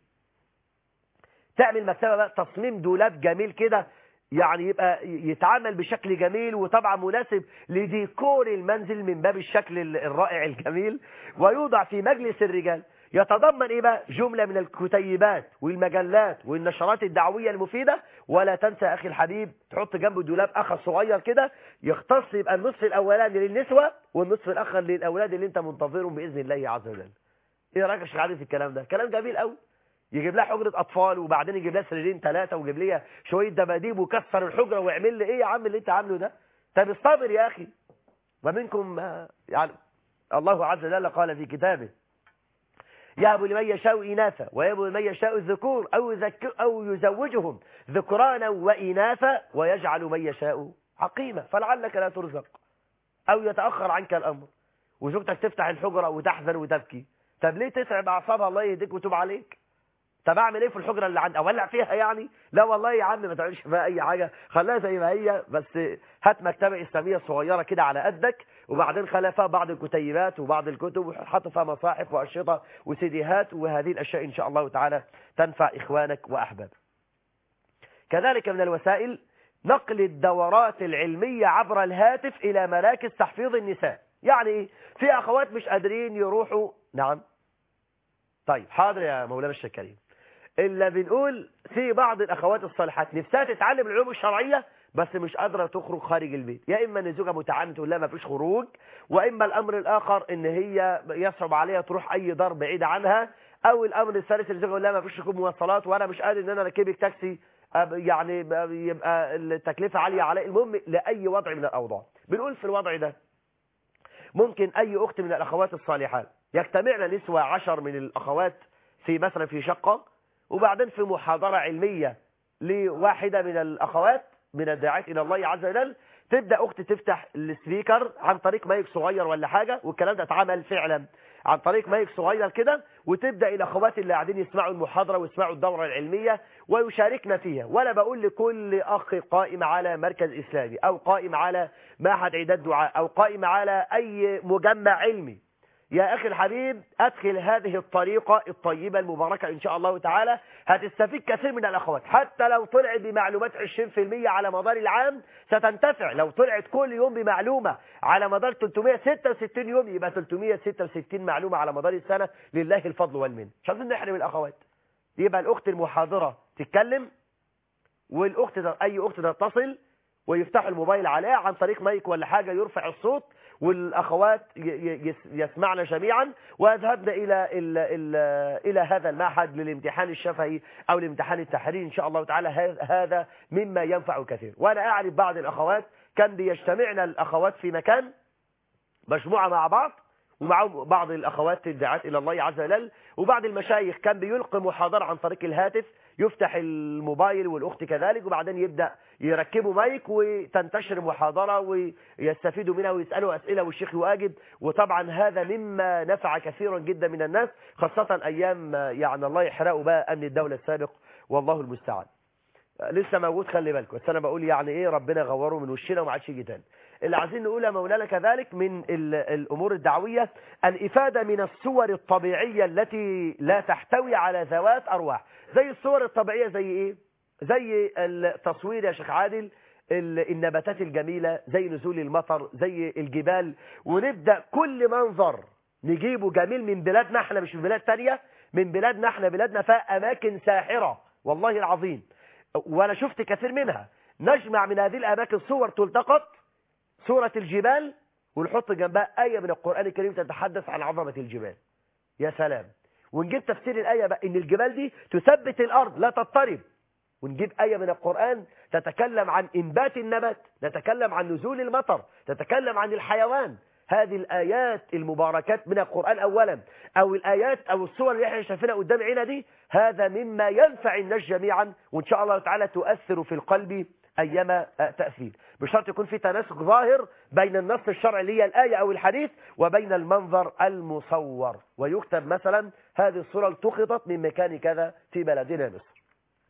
تعمل مكتبة بقى تصميم دولاب جميل كده يعني يبقى يتعامل بشكل جميل وطبعا مناسب لديكور المنزل من باب الشكل الرائع الجميل، ويوضع في مجلس الرجال. يتضمن ايه بقى؟ جملة من الكتيبات والمجلات والنشرات الدعوية المفيدة. ولا تنسى اخي الحبيب تحط جنبه دولاب اخر صغير كده يختص، يبقى النصف الاولاني للنسوة والنصف الاخر للاولاد اللي انت منتظرهم باذن الله عز وجل. ايه رايك يا شيخ عادل في الكلام ده؟ كلام جميل قوي. يجيب لها حجرة اطفال وبعدين يجيب لها سريرين 3 ويجيب لها شوية دباديب وكسر الحجرة ويعمل لي ايه يا عم اللي انت عامله ده؟ طب اصطبر يا اخي. ومنكم يعني الله عز وجل قال في كتابه يهب لمن يشاء إناثا ويهب لمن يشاء الذكور أو يزوجهم ذكرانا وإناثا ويجعل من يشاء عقيما فلعلك لا ترزق أو يتأخر عنك الأمر وزوجتك تفتح الحجرة وتحزن وتبكي. طب ليه تتعب أعصابها؟ الله يهديك وتوب عليك. طب اعمل ايه في الحجره اللي عندي؟ اولع فيها يعني؟ لا والله يا عم ما تعملش فيها اي حاجه، خليها زي ما هي، بس هات مكتبه اسلاميه صغيره كده على قدك وبعدين خليها فيها بعض الكتيبات وبعض الكتب وحط فيها مصاحف واشرطه وسيديهات، وهذه الاشياء ان شاء الله تعالى تنفع اخوانك واحبابك. كذلك من الوسائل نقل الدورات العلميه عبر الهاتف الى مراكز تحفيظ النساء. يعني في اخوات مش قادرين يروحوا. نعم طيب حاضر يا مولانا الشيخ كريم. إلا بنقول في بعض الأخوات الصالحات نفسها تتعلم العلوم الشرعية بس مش قادرة تخرج خارج البيت، يا إما إن زوجها متعنت تقول لها ما فيش خروج، وإما الأمر الآخر إن هي يصعب عليها تروح أي دار بعيد عنها، أو الأمر الثالث اللي زوجها يقول لها ما فيش ركوب مواصلات وأنا مش قادر إن أنا أركبك تاكسي يعني يبقى التكلفة عالية عليه. المهم لأي وضع من الأوضاع. بنقول في الوضع ده ممكن أي أخت من الأخوات الصالحات يجتمعنا نسوة 10 من الأخوات في مثلا في شقة، وبعدين في محاضرة علمية لواحدة من الأخوات من الداعيات إلى الله عز وجل تبدأ أخت تفتح السبيكر عن طريق مايك صغير ولا حاجة، والكلام ده اتعمل فعلا عن طريق مايك صغير كده، وتبدأ الأخوات اللي قاعدين يسمعوا المحاضرة ويسمعوا الدورة العلمية ويشاركنا فيها. ولا بقول لكل أخ قائم على مركز إسلامي أو قائم على معهد عداد دعاء أو قائم على أي مجمع علمي، يا أخي الحبيب أدخل هذه الطريقة الطيبة المباركة إن شاء الله تعالى هتستفيد كثير من الأخوات. حتى لو طلعت بمعلومات 20% على مدار العام ستنتفع. لو طلعت كل يوم بمعلومة على مدار 366 يوم يبقى 366 معلومة على مدار السنة. لله الفضل والمنه. مش عايزين نحرم الأخوات. يبقى الأخت المحاضرة تتكلم، والأخت أي أخت تتصل ويفتحوا الموبايل عليها عن طريق مايك ولا حاجة يرفع الصوت، والأخوات يسمعنا جميعا، وأذهبنا إلى هذا المعهد للامتحان الشفهي أو الامتحان التحريري إن شاء الله تعالى. هذا مما ينفع كثير. وأنا أعرف بعض الأخوات كان بيجتمعنا الأخوات في مكان مجموعة مع بعض، ومعهم بعض الأخوات الداعات إلى الله عز وجل، وبعض المشايخ كان بيلقي محاضرة عن طريق الهاتف، يفتح الموبايل والأخت كذلك، وبعدين يبدأ يركبوا مايك وتنتشر محاضرة ويستفيدوا منها ويسألوا أسئلة والشيخ يواجب. وطبعا هذا مما نفع كثيرا جدا من الناس، خاصة أيام يعني الله يحرقوا بقى أمن الدولة السابق والله المستعان. لسه موجود خلي بالكم، بس أنا بقول يعني إيه ربنا غوره من وشنا وما عادش يجي تاني. اللي عايزين نقولها مولانا كذلك من الأمور الدعوية الإفادة من الصور الطبيعية التي لا تحتوي على ذوات أرواح. زي الصور الطبيعية زي إيه؟ زي التصوير يا شيخ عادل النباتات الجميلة، زي نزول المطر، زي الجبال، ونبدأ كل منظر نجيبه جميل من بلادنا احنا مش من بلاد تانية، من بلادنا احنا. بلادنا فيها أماكن ساحرة والله العظيم، وأنا شفت كثير منها. نجمع من هذه الأماكن صور تلتقط، صورة الجبال ونحط جنبها آية من القرآن الكريم تتحدث عن عظمة الجبال. يا سلام. ونجيب تفسير الآية بقى إن الجبال دي تثبت الأرض لا تضطرب، ونجيب آية من القرآن تتكلم عن إنبات النبات، تتكلم عن نزول المطر، تتكلم عن الحيوان. هذه الآيات المباركات من القرآن أولا، أو الآيات أو الصور اللي احنا شايفينها قدام عينا دي، هذا مما ينفع الناس جميعا، وإن شاء الله تعالى تؤثر في القلب أيما تأثير، بشرط يكون في تناسق ظاهر بين النص الشرعي اللي هي الآية أو الحديث وبين المنظر المصور. ويكتب مثلا هذه الصورة التقطت من مكان كذا في بلدنا مصر،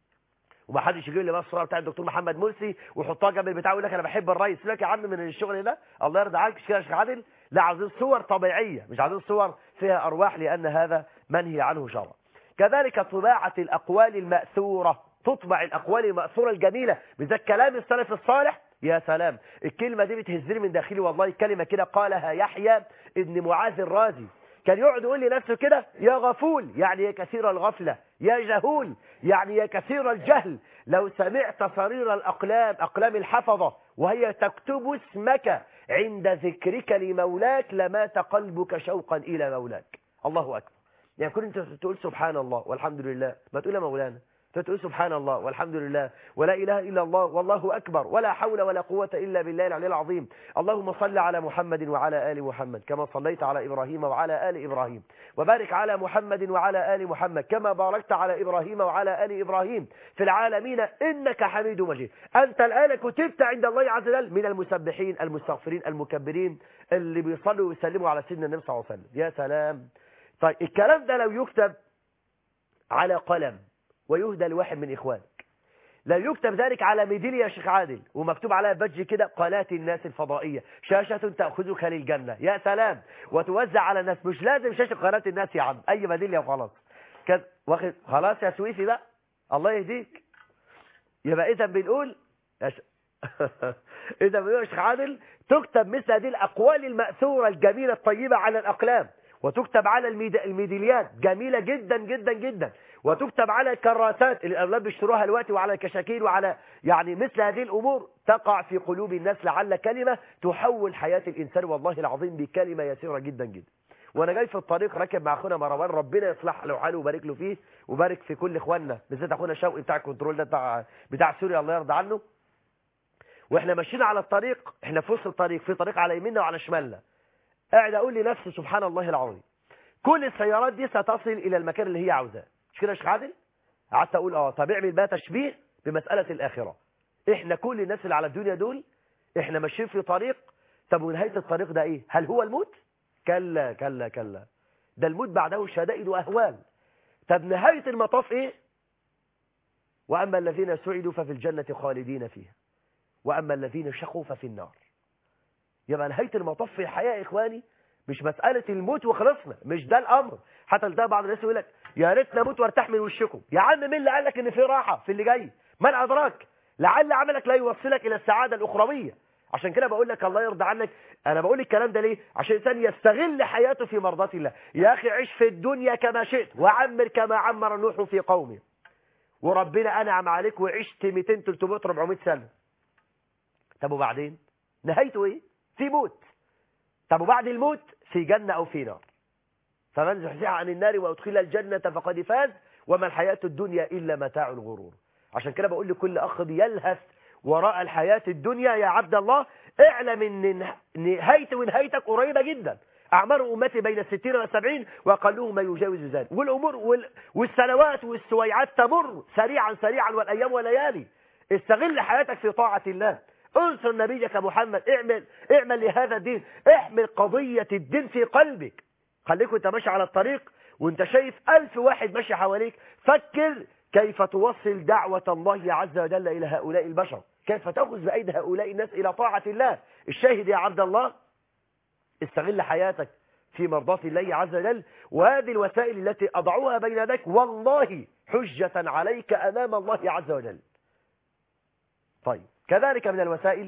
وما حدش يجيب لي بقى الصوره بتاع الدكتور محمد مرسي ويحطها جنب البتاع ويقول لك انا بحب الرئيس. يقول لك يا عم من الشغل ده الله يرضى عليك يا شيخ عادل، لا عايزين صور طبيعيه، مش عايزين صور فيها ارواح، لان هذا منهي عنه شرعا. كذلك طباعه الاقوال الماثوره، تطبع الاقوال الماثوره الجميله بالذات كلام السلف الصالح. يا سلام، الكلمه دي بتهزني من داخلي والله. كلمه كده قالها يحيى ابن معاذ الرازي، كان يقعد يقول لنفسه كده: يا غفول، يعني يا كثير الغفلة، يا جهول، يعني يا كثير الجهل، لو سمعت صرير الأقلام، أقلام الحفظة، وهي تكتب اسمك عند ذكرك لمولاك، لمات قلبك شوقا إلى مولاك. الله أكبر. يعني كنت انت تقول سبحان الله والحمد لله، ما تقول يا مولانا، تقول سبحان الله والحمد لله ولا إله إلا الله والله أكبر ولا حول ولا قوة إلا بالله العلي العظيم. اللهم صل على محمد وعلى آل محمد كما صليت على إبراهيم وعلى آل إبراهيم، وبارك على محمد وعلى آل محمد كما باركت على إبراهيم وعلى آل إبراهيم في العالمين إنك حميد مجيد. أنت الآن كتبت عند الله عز وجل من المسبحين المستغفرين المكبرين اللي بيصلوا ويسلموا على سيدنا النبي صلى الله عليه وسلم. يا سلام. طيب الكلام ده لو يكتب على قلم ويهدى لواحد من إخوانك، لا يكتب ذلك على ميدالية يا شيخ عادل ومكتوب عليها بادج كده: قناة الناس الفضائية، شاشة تأخذك للجنة. يا سلام. وتوزع على الناس، مش لازم شاشة قناة الناس يا عم، أي ميدالية وخلاص كده واخد. خلاص يا سويسي بقى، الله يهديك. يبقى إذا بنقول إذا بنقول يا شيخ عادل تكتب مثل هذه الأقوال المأثورة الجميلة الطيبة على الأقلام، وتكتب على الميداليات جميلة جدا جدا جدا، وتكتب على الكراسات اللي الأولاد بيشتروها دلوقتي، وعلى الكشاكيل، وعلى يعني مثل هذه الأمور تقع في قلوب الناس لعل كلمة تحول حياة الإنسان والله العظيم بكلمة يسيرة جدا جدا. وأنا جاي في الطريق راكب مع أخونا مروان، ربنا يصلح له حاله وبارك له فيه وبارك في كل إخواننا، بالذات أخونا شوقي بتاع الكنترول ده بتاع سوريا الله يرضى عنه. وإحنا ماشيين على الطريق، إحنا في وسط الطريق، في طريق على يميننا وعلى شمالنا، قاعد أقول لنفسي سبحان الله العظيم، كل السيارات دي ستصل إلى المكان اللي هي عاوزاه. مش كده يا شيخ عادل؟ قعدت أقول طب اعمل بقى تشبيه بمسألة الآخرة. إحنا كل الناس اللي على الدنيا دول إحنا ماشيين في طريق، طب ونهاية الطريق ده إيه؟ هل هو الموت؟ كلا كلا كلا، ده الموت بعده شدائد وأهوال. طب نهاية المطاف إيه؟ وأما الذين سعدوا ففي الجنة خالدين فيها، وأما الذين شقوا ففي النار. يبقى نهاية المطاف في الحياة يا إخواني مش مسألة الموت وخلصنا، مش ده الأمر. حتى ده بعض الناس يقول لك يا ريت نموت وارتاح من وشكم. يا عم مين اللي قال لك ان في راحة في اللي جاي؟ من أدراك؟ لعل عملك لا يوصلك إلى السعادة الأخروية. عشان كده بقول لك الله يرضى عنك، أنا بقول الكلام ده ليه؟ عشان الإنسان يستغل حياته في مرضاة الله. يا أخي عيش في الدنيا كما شئت، وعمر كما عمر نوح في قومه، وربنا أنعم عليك وعشت 200 300 400 سنة. طب وبعدين نهايته إيه؟ في موت. طب وبعد الموت في جنة أو في نار. فمن زحزح عن النار وأدخل الجنة فقد فاز وما الحياة الدنيا إلا متاع الغرور. عشان كده بقول لكل أخ بيلهث وراء الحياة الدنيا يا عبد الله، اعلم ان نهايته ونهايتك قريبة جدا. أعمار أمتي بين 60 و70 وأقلهم ما يجاوز ذلك، والأمور والسنوات والسويعات تمر سريعا سريعا، والأيام والليالي. استغل حياتك في طاعة الله، انصر نبيك محمد، اعمل لهذا الدين، احمل قضية الدين في قلبك. خليك وانت ماشي على الطريق وانت شايف 1000 واحد ماشي حواليك، فكر كيف توصل دعوة الله عز وجل إلى هؤلاء البشر، كيف تأخذ بأيدي هؤلاء الناس إلى طاعة الله. الشاهد يا عبد الله استغل حياتك في مرضاة الله عز وجل، وهذه الوسائل التي أضعوها بين يديك والله حجة عليك أمام الله عز وجل. طيب كذلك من الوسائل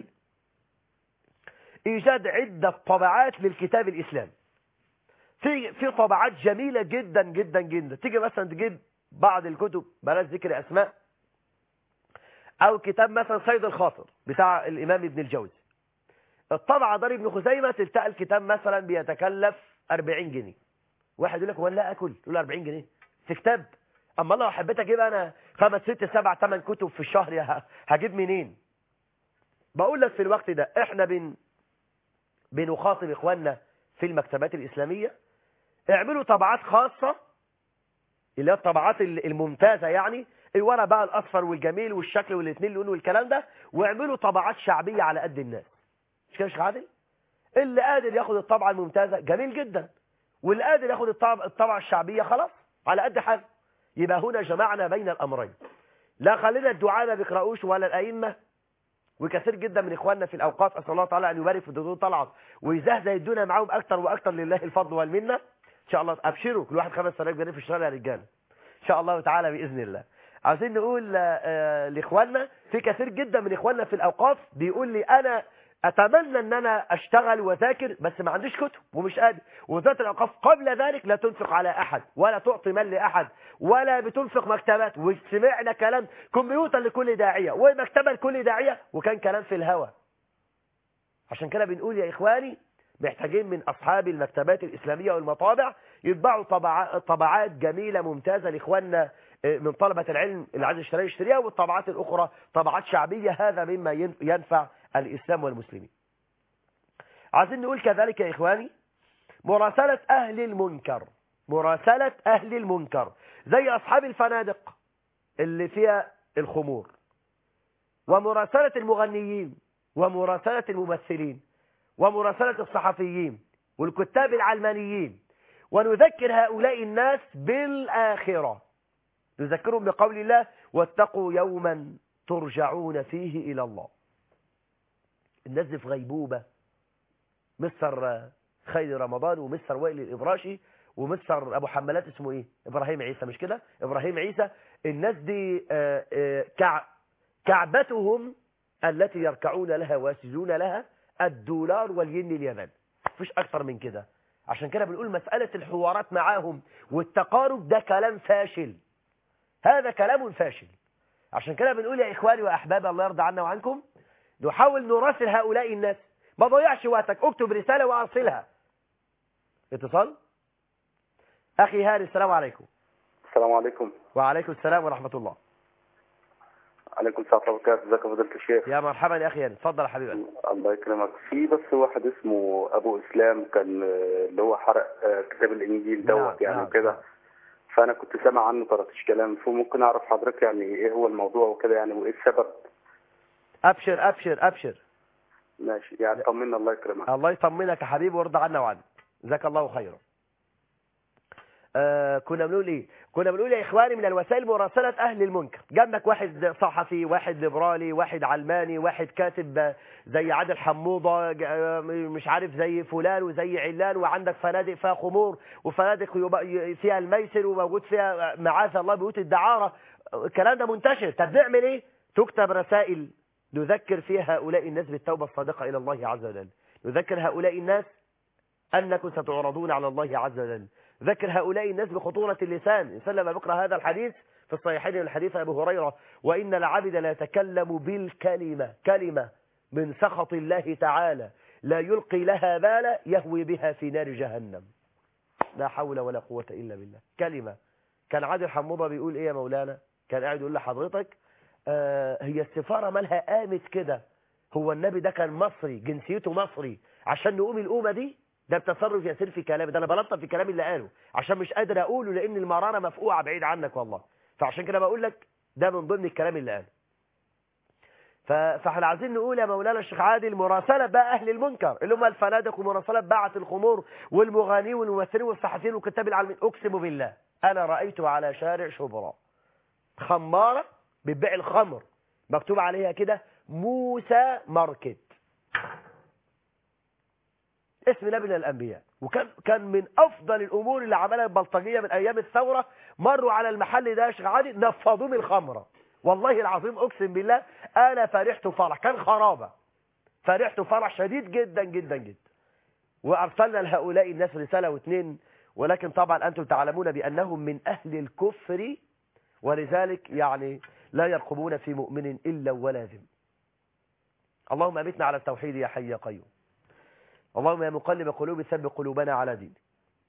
إيجاد عدة طبعات للكتاب الإسلامي. في طبعات جميلة جدا جدا جدا. تيجي مثلا تجيب بعض الكتب بلاش ذكر أسماء، أو كتاب مثلا صيد الخاطر بتاع الإمام ابن الجوزي، الطبعة دار ابن خزيمة، تلتقى الكتاب مثلا بيتكلف 40 جنيه. واحد يقول لك ولا لا أكل، تقول 40 جنيه في كتاب؟ أما الله لو حبيت أجيب أنا 5 6 7 8 كتب في الشهر هجيب منين؟ بقول لك في الوقت ده احنا بنخاطب إخواننا في المكتبات الإسلامية، اعملوا طبعات خاصة اللي هي الطبعات الممتازة، يعني الورق بقى الأصفر والجميل والشكل والاثنين لون والكلام ده، واعملوا طبعات شعبية على قد الناس. مش كده يا شيخ عادل؟ اللي قادر ياخد الطبعة الممتازة جميل جدا، واللي قادر ياخد الطبعة الشعبية خلاص على قد حاجه. يبقى هنا جمعنا بين الأمرين. لا خلينا الدعاء ما بيقرأوش ولا الأئمة، وكثير جدا من إخواننا في الأوقات أسأل الله تعالى أن يبارك في الدكتور طلعت ويزهزه الدنيا معاهم أكتر وأكتر، لله الفضل والمنة. إن شاء الله أبشروا كل واحد 5000 جنيه في الشهر يا رجال إن شاء الله تعالى بإذن الله. عاوزين نقول لإخواننا، في كثير جدا من إخواننا في الأوقاف بيقول لي اتمنى ان انا اشتغل وذاكر بس ما عنديش كتب ومش قادر. وزاره الاوقاف قبل ذلك لا تنفق على احد ولا تعطي مال لاحد ولا بتنفق مكتبات، وسمعنا كلام كمبيوتر لكل داعيه ومكتبه لكل داعيه، وكان كلام في الهوى. عشان كده بنقول يا اخواني محتاجين من اصحاب المكتبات الاسلاميه والمطابع يطبعوا طبعات جميله ممتازه لاخواننا من طلبه العلم اللي عايز يشتريها، والطبعات الاخرى طبعات شعبيه، هذا مما ينفع الإسلام والمسلمين. عايزين نقول كذلك يا إخواني مراسلة أهل المنكر، مراسلة أهل المنكر زي أصحاب الفنادق اللي فيها الخمور، ومراسلة المغنيين، ومراسلة الممثلين، ومراسلة الصحفيين والكتاب العلمانيين، ونذكر هؤلاء الناس بالآخرة، نذكرهم بقول الله واتقوا يوما ترجعون فيه إلى الله. الناس دي في غيبوبة، مستر خير رمضان ومستر وائل الإبراشي ومستر أبو حمالات اسمه إيه؟ إبراهيم عيسى، مش كده؟ إبراهيم عيسى. الناس دي كعبتهم التي يركعون لها ويسجدون لها الدولار والين الياباني، مفيش أكثر من كده. عشان كده بنقول مسألة الحوارات معاهم والتقارب ده كلام فاشل، هذا كلام فاشل. عشان كده بنقول يا إخواني وأحبابي الله يرضى عنا وعنكم نحاول نراسل هؤلاء الناس، ما ضيعش وقتك، اكتب رسالة وارسلها. اتصال اخي هاني، السلام عليكم. السلام عليكم. وعليكم السلام ورحمة الله. عليكم السلام ورحمة الله وبركاته. ازيك يا فضيلة الشيخ؟ يا مرحبا يا اخي هاني، اتفضل يا حبيبي. الله يكرمك. في بس واحد اسمه ابو اسلام كان اللي هو حرق كتاب الانجيل دوت يعني كده، فانا كنت سامع عنه طرطش كلام، فممكن اعرف حضرتك يعني ايه هو الموضوع وكده يعني وايه السبب؟ ابشر ابشر ابشر. ماشي يعني طمنا. الله يكرمك. الله يطمنك يا حبيبي ويرضى عنا وعنك، جزاك الله خيرا. كنا بنقول ايه؟ كنا بنقول يا اخواني من الوسائل مراسلة اهل المنكر. جنبك واحد صحفي، واحد ليبرالي، واحد علماني، واحد كاتب زي عادل حموضة، مش عارف زي فلان وزي علان، وعندك فنادق فيها خمور وفنادق فيها الميسر وموجود فيها معاذ الله بيوت الدعارة. الكلام ده منتشر. طب نعمل ايه؟ تكتب رسائل نذكر فيها هؤلاء الناس بالتوبة الصادقة إلى الله عز وجل، نذكر هؤلاء الناس أنكم ستعرضون على الله عز وجل، ذكر هؤلاء الناس بخطورة اللسان. الإنسان لما بيقرأ هذا الحديث في الصحيحين الحديث أبو هريرة وإن العبد لا يتكلم بالكلمة، كلمة من سخط الله تعالى لا يلقي لها بالا يهوي بها في نار جهنم. لا حول ولا قوة إلا بالله. كلمة. كان عادل حموضة بيقول إيه يا مولانا؟ كان قاعد يقول لحضرتك هي السفارة مالها قامت كده؟ هو النبي ده كان مصري، جنسيته مصري، عشان نقوم القومة دي؟ ده التصرف يسير في كلامي، ده انا بلطف في كلامي اللي قاله عشان مش قادر اقوله لان المرارة مفقوعة بعيد عنك والله. فعشان كده بقول لك ده من ضمن الكلام اللي قاله. فاحنا عايزين نقول يا مولانا الشيخ عادل مراسلة بقى اهل المنكر اللي هم الفنادق، ومراسلة باعة الخمور والمغنيين والممثلين والصحفيين والكتاب العلمي. اقسم بالله انا رأيته على شارع شبرا خمارة بتبيع الخمر مكتوب عليها كده موسى ماركت، اسم نبي من الأنبياء. وكان من أفضل الأمور اللي عملها البلطجية من أيام الثورة، مروا على المحل ده يا شيخ عادل نفضوا من الخمرة. والله العظيم أقسم بالله أنا فرحت فرح، كان خرابة، فرحت فرح شديد جدا جدا جدا. وأرسلنا لهؤلاء الناس رسالة واثنين، ولكن طبعا أنتم تعلمون بأنهم من أهل الكفر، ولذلك يعني لا يرقبون في مؤمن إلا ولا ذم. اللهم أمتنا على التوحيد يا حي يا قيوم. اللهم يا مقلب قلوب ثبت قلوبنا على دينك.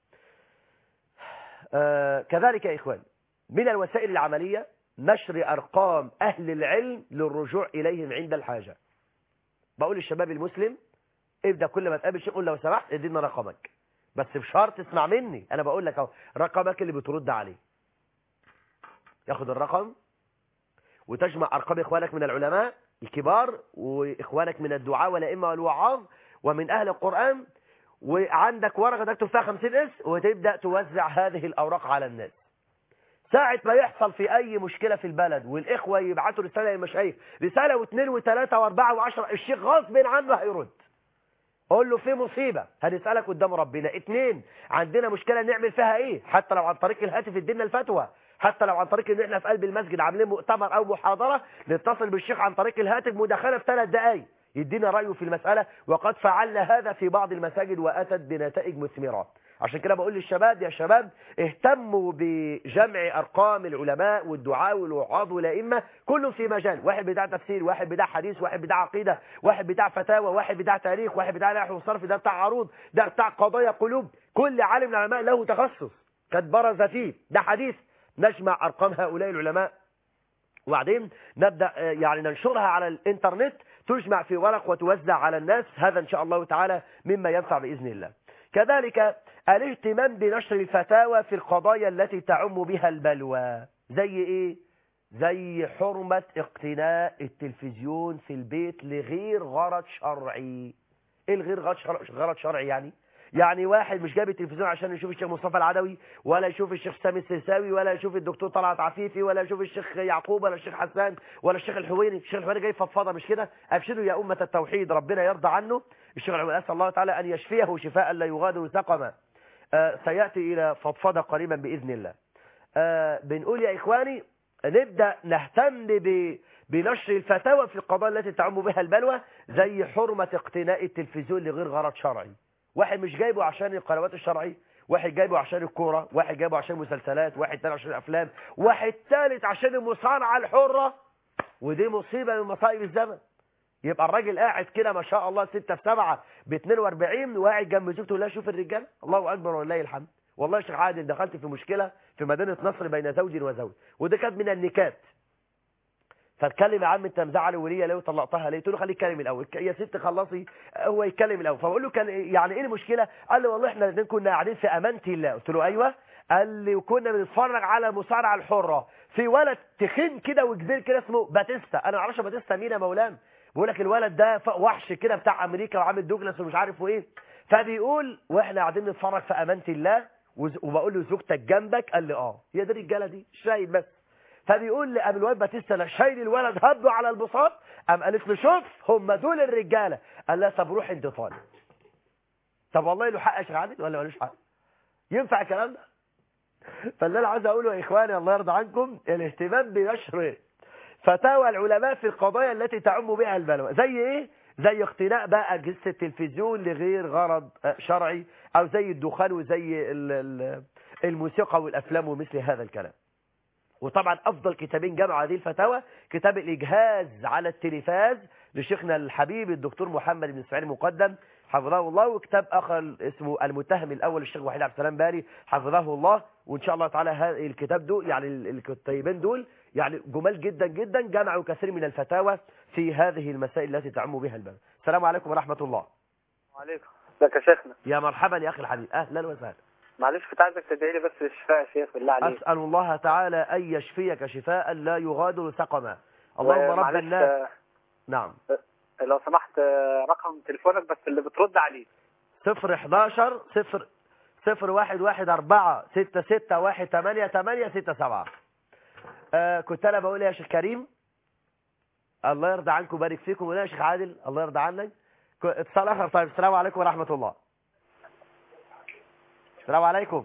كذلك يا إخوان من الوسائل العملية نشر أرقام أهل العلم للرجوع إليهم عند الحاجة. بقول للشباب المسلم ابدأ كل ما تقابل شيء قول لو سمحت ادينا رقمك، بس بشرط تسمع مني، أنا بقول لك اهو رقمك اللي بترد عليه. ياخد الرقم وتجمع أرقام إخوانك من العلماء الكبار وإخوانك من الدعاء والأئمة والوعاظ ومن أهل القرآن، وعندك ورقة تكتب فيها 50 اسم وتبدأ توزع هذه الأوراق على الناس. ساعة ما يحصل في أي مشكلة في البلد والإخوة يبعتوا رسالة للمشايخ، رسالة واثنين وثلاثة واربعة وعشرة، الشيخ غصب عنه هيرد. قول له في مصيبة هنسألك قدام ربنا. اثنين عندنا مشكلة نعمل فيها ايه؟ حتى لو عن طريق الهاتف ادينا الفتوى، حتى لو عن طريق ان احنا في قلب المسجد عاملين مؤتمر او محاضرة نتصل بالشيخ عن طريق الهاتف مداخلة في 3 دقايق. يدينا رأيه في المسألة، وقد فعلنا هذا في بعض المساجد وأتت بنتائج مثمرة. عشان كده بقول للشباب يا شباب اهتموا بجمع أرقام العلماء والدعاء والوعاظ والأئمة، كله في مجال، واحد بتاع تفسير، واحد بتاع حديث، واحد بتاع عقيدة، واحد بتاع فتاوى، واحد بتاع تاريخ، واحد بتاع نحو وصرف، ده بتاع عروض، ده بتاع قضايا قلوب. كل عالم من العلماء له تخصص قد برز فيه، ده حديث. نجمع أرقام هؤلاء العلماء وبعدين نبدأ يعني ننشرها على الإنترنت، تجمع في ورق وتوزع على الناس. هذا إن شاء الله تعالى مما ينفع بإذن الله. كذلك الاهتمام بنشر الفتاوى في القضايا التي تعم بها البلوى. زي إيه؟ زي حرمة اقتناء التلفزيون في البيت لغير غرض شرعي. إيه الغير غرض شرعي يعني واحد مش جايب التلفزيون عشان يشوف الشيخ مصطفى العدوي، ولا يشوف الشيخ سامي السرساوي، ولا يشوف الدكتور طلعت عفيفي، ولا يشوف الشيخ يعقوب، ولا الشيخ حسان، ولا الشيخ الحويني. الشيخ الحويني جاي فضفاضه مش كده. ابشروا يا أمة التوحيد، ربنا يرضى عنه. الشيخ الحويني أسأل الله تعالى أن يشفيه شفاء لا يغادر سقما. سيأتي إلى فضفضة قريبا بإذن الله. بنقول يا إخواني نبدأ نهتم بنشر الفتاوى في القضايا التي تعم بها البلوى، زي حرمة اقتناء التلفزيون لغير غرض شرعي. واحد مش جايبه عشان القنوات الشرعية، واحد جايبه عشان الكورة، واحد جايبه عشان مسلسلات، واحد تاني عشان الأفلام، واحد ثالث عشان المصارعة الحرة. ودي مصيبة من مصائب الزمن. يبقى الراجل قاعد كده ما شاء الله 6 في 7 ب 42 وقاعد جنب زوجته، لا شوف الرجال، الله أكبر ولله الحمد. والله يا شيخ عادل دخلت في مشكلة في مدينة نصر بين زوج وزوج، وده كانت من النكات. فاتكلم يا عم انت مزعل الوليه ليه وطلقتها ليه؟ قلت له خليه يتكلم الاول يا ست خلصي، هو يتكلم الاول. فبقول له كان يعني ايه المشكله؟ قال لي والله احنا الاثنين كنا قاعدين في امانه الله. قلت له ايوه. قال لي وكنا بنتفرج على المصارعه الحره، في ولد تخين كده وكبير كده اسمه باتيستا. انا ما اعرفش باتيستا مين يا مولانا، بقول لك الولد ده وحش كده بتاع امريكا وعامل دوجلاس ومش عارف ايه. فبيقول واحنا قاعدين نتفرج في امانه الله وبقول له زوجتك جنبك؟ قال لي اه. هي دي الرجاله دي شايل بس. فبيقول لي قبل الواد باتيستا شايل الولد هبه على البساط، قام قالت له شوف هم دول الرجاله. قال لا طب روح انت طالب. طب والله له حق يا شيخ عادل ولا ملوش حق؟ ينفع الكلام ده؟ فاللي انا عايز اقوله يا اخواني الله يرضى عنكم، الاهتمام بنشر فتاوى العلماء في القضايا التي تعم بها البلوى. زي ايه؟ زي اقتناء بقى اجهزه التلفزيون لغير غرض شرعي، او زي الدخان وزي الموسيقى والافلام ومثل هذا الكلام. وطبعا افضل كتابين جمعوا هذه الفتاوى كتاب الاجهاز على التلفاز لشيخنا الحبيب الدكتور محمد بن اسماعيل المقدم حفظه الله، وكتاب اخر اسمه المتهم الاول للشيخ وحيد عبد السلام باري حفظه الله. وان شاء الله تعالى هذا الكتاب دول يعني الكتيبين دول يعني جمال جدا جدا، جمعوا كثير من الفتاوى في هذه المسائل التي تعم بها البلد. السلام عليكم ورحمه الله. وعليكم. ازيك يا شيخنا؟ يا مرحبا يا اخي الحبيب، اهلا وسهلا. معلش كنت عايزك تدعي لي بس بالشفاء يا شيخ بالله عليك. اسال الله تعالى ان يشفيك شفاء لا يغادر سقما. اللهم رب الناس. نعم لو سمحت رقم تليفونك بس اللي بترد عليه 011 0114 66188867. كنت انا بقول يا شيخ كريم الله يرضى عنكم ويبارك فيكم، ولا يا شيخ عادل الله يرضى عنك. اتصال اخر. طيب السلام عليكم ورحمه الله. السلام عليكم.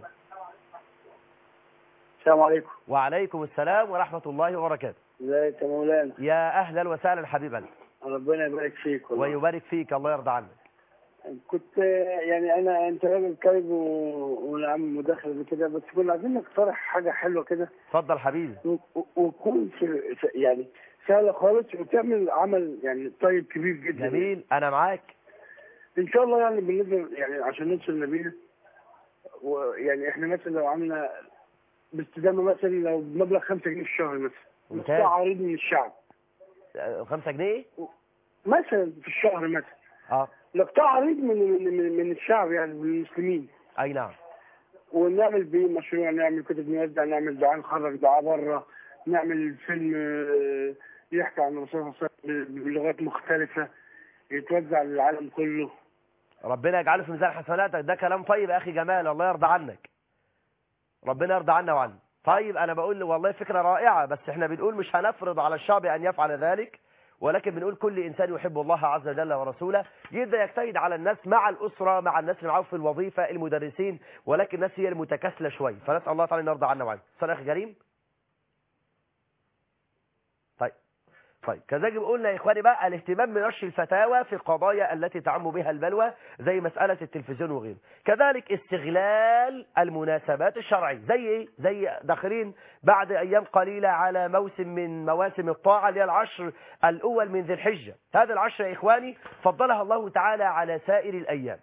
السلام عليكم. وعليكم السلام ورحمه الله وبركاته. ازيك يا مولانا؟ يا اهلا وسهلا حبيبا. ربنا يبارك فيك والله. ويبارك فيك الله يرضى عنك. كنت يعني انت راجل كريم ونعم مداخله كده، بس كنا عايزين نقترح حاجه حلوه كده. اتفضل حبيبي. وتكون يعني سهله خالص وتعمل عمل يعني طيب كبير جدا. جميل انا معاك ان شاء الله. يعني بالنسبه يعني عشان نوصل لنبينا، ويعني احنا مثلا لو عملنا باستدامه مثلا لو بمبلغ 5 جنيه في الشهر مثلا، نقطع عريض من الشعب. 5 جنيه مثلا في الشهر مثلا. نقطع عريض من الشعب يعني من المسلمين. اي نعم. ونعمل بيه مشروع، نعمل كتب نوزع، نعمل دعاء نخرج دعاء بره، نعمل فيلم يحكي عن الرسول صلى الله عليه وسلم بلغات مختلفه يتوزع للعالم كله. ربنا يجعله في ميزان حسناتك. ده كلام طيب يا اخي جمال الله يرضى عنك. ربنا يرضى عنا وعنك. طيب انا بقول والله فكره رائعه، بس احنا بنقول مش هنفرض على الشعب ان يفعل ذلك، ولكن بنقول كل إنسان يحب الله عز وجل ورسوله يبدأ يجتهد على الناس مع الأسرة مع الناس اللي معاهم في الوظيفة المدرسين، ولكن الناس هي المتكاسلة شوي. فنسأل الله تعالى أن يرضى عنا وعنك. صلى أخي كريم. طيب طيب كذلك قلنا يا إخواني بقى الاهتمام بنشر الفتاوى في القضايا التي تعم بها البلوى زي مسألة التلفزيون وغيره. كذلك استغلال المناسبات الشرعية زي إيه؟ زي داخلين بعد أيام قليلة على موسم من مواسم الطاعة اللي هي العشر الأول من ذي الحجة. هذا العشر يا إخواني فضلها الله تعالى على سائر الأيام،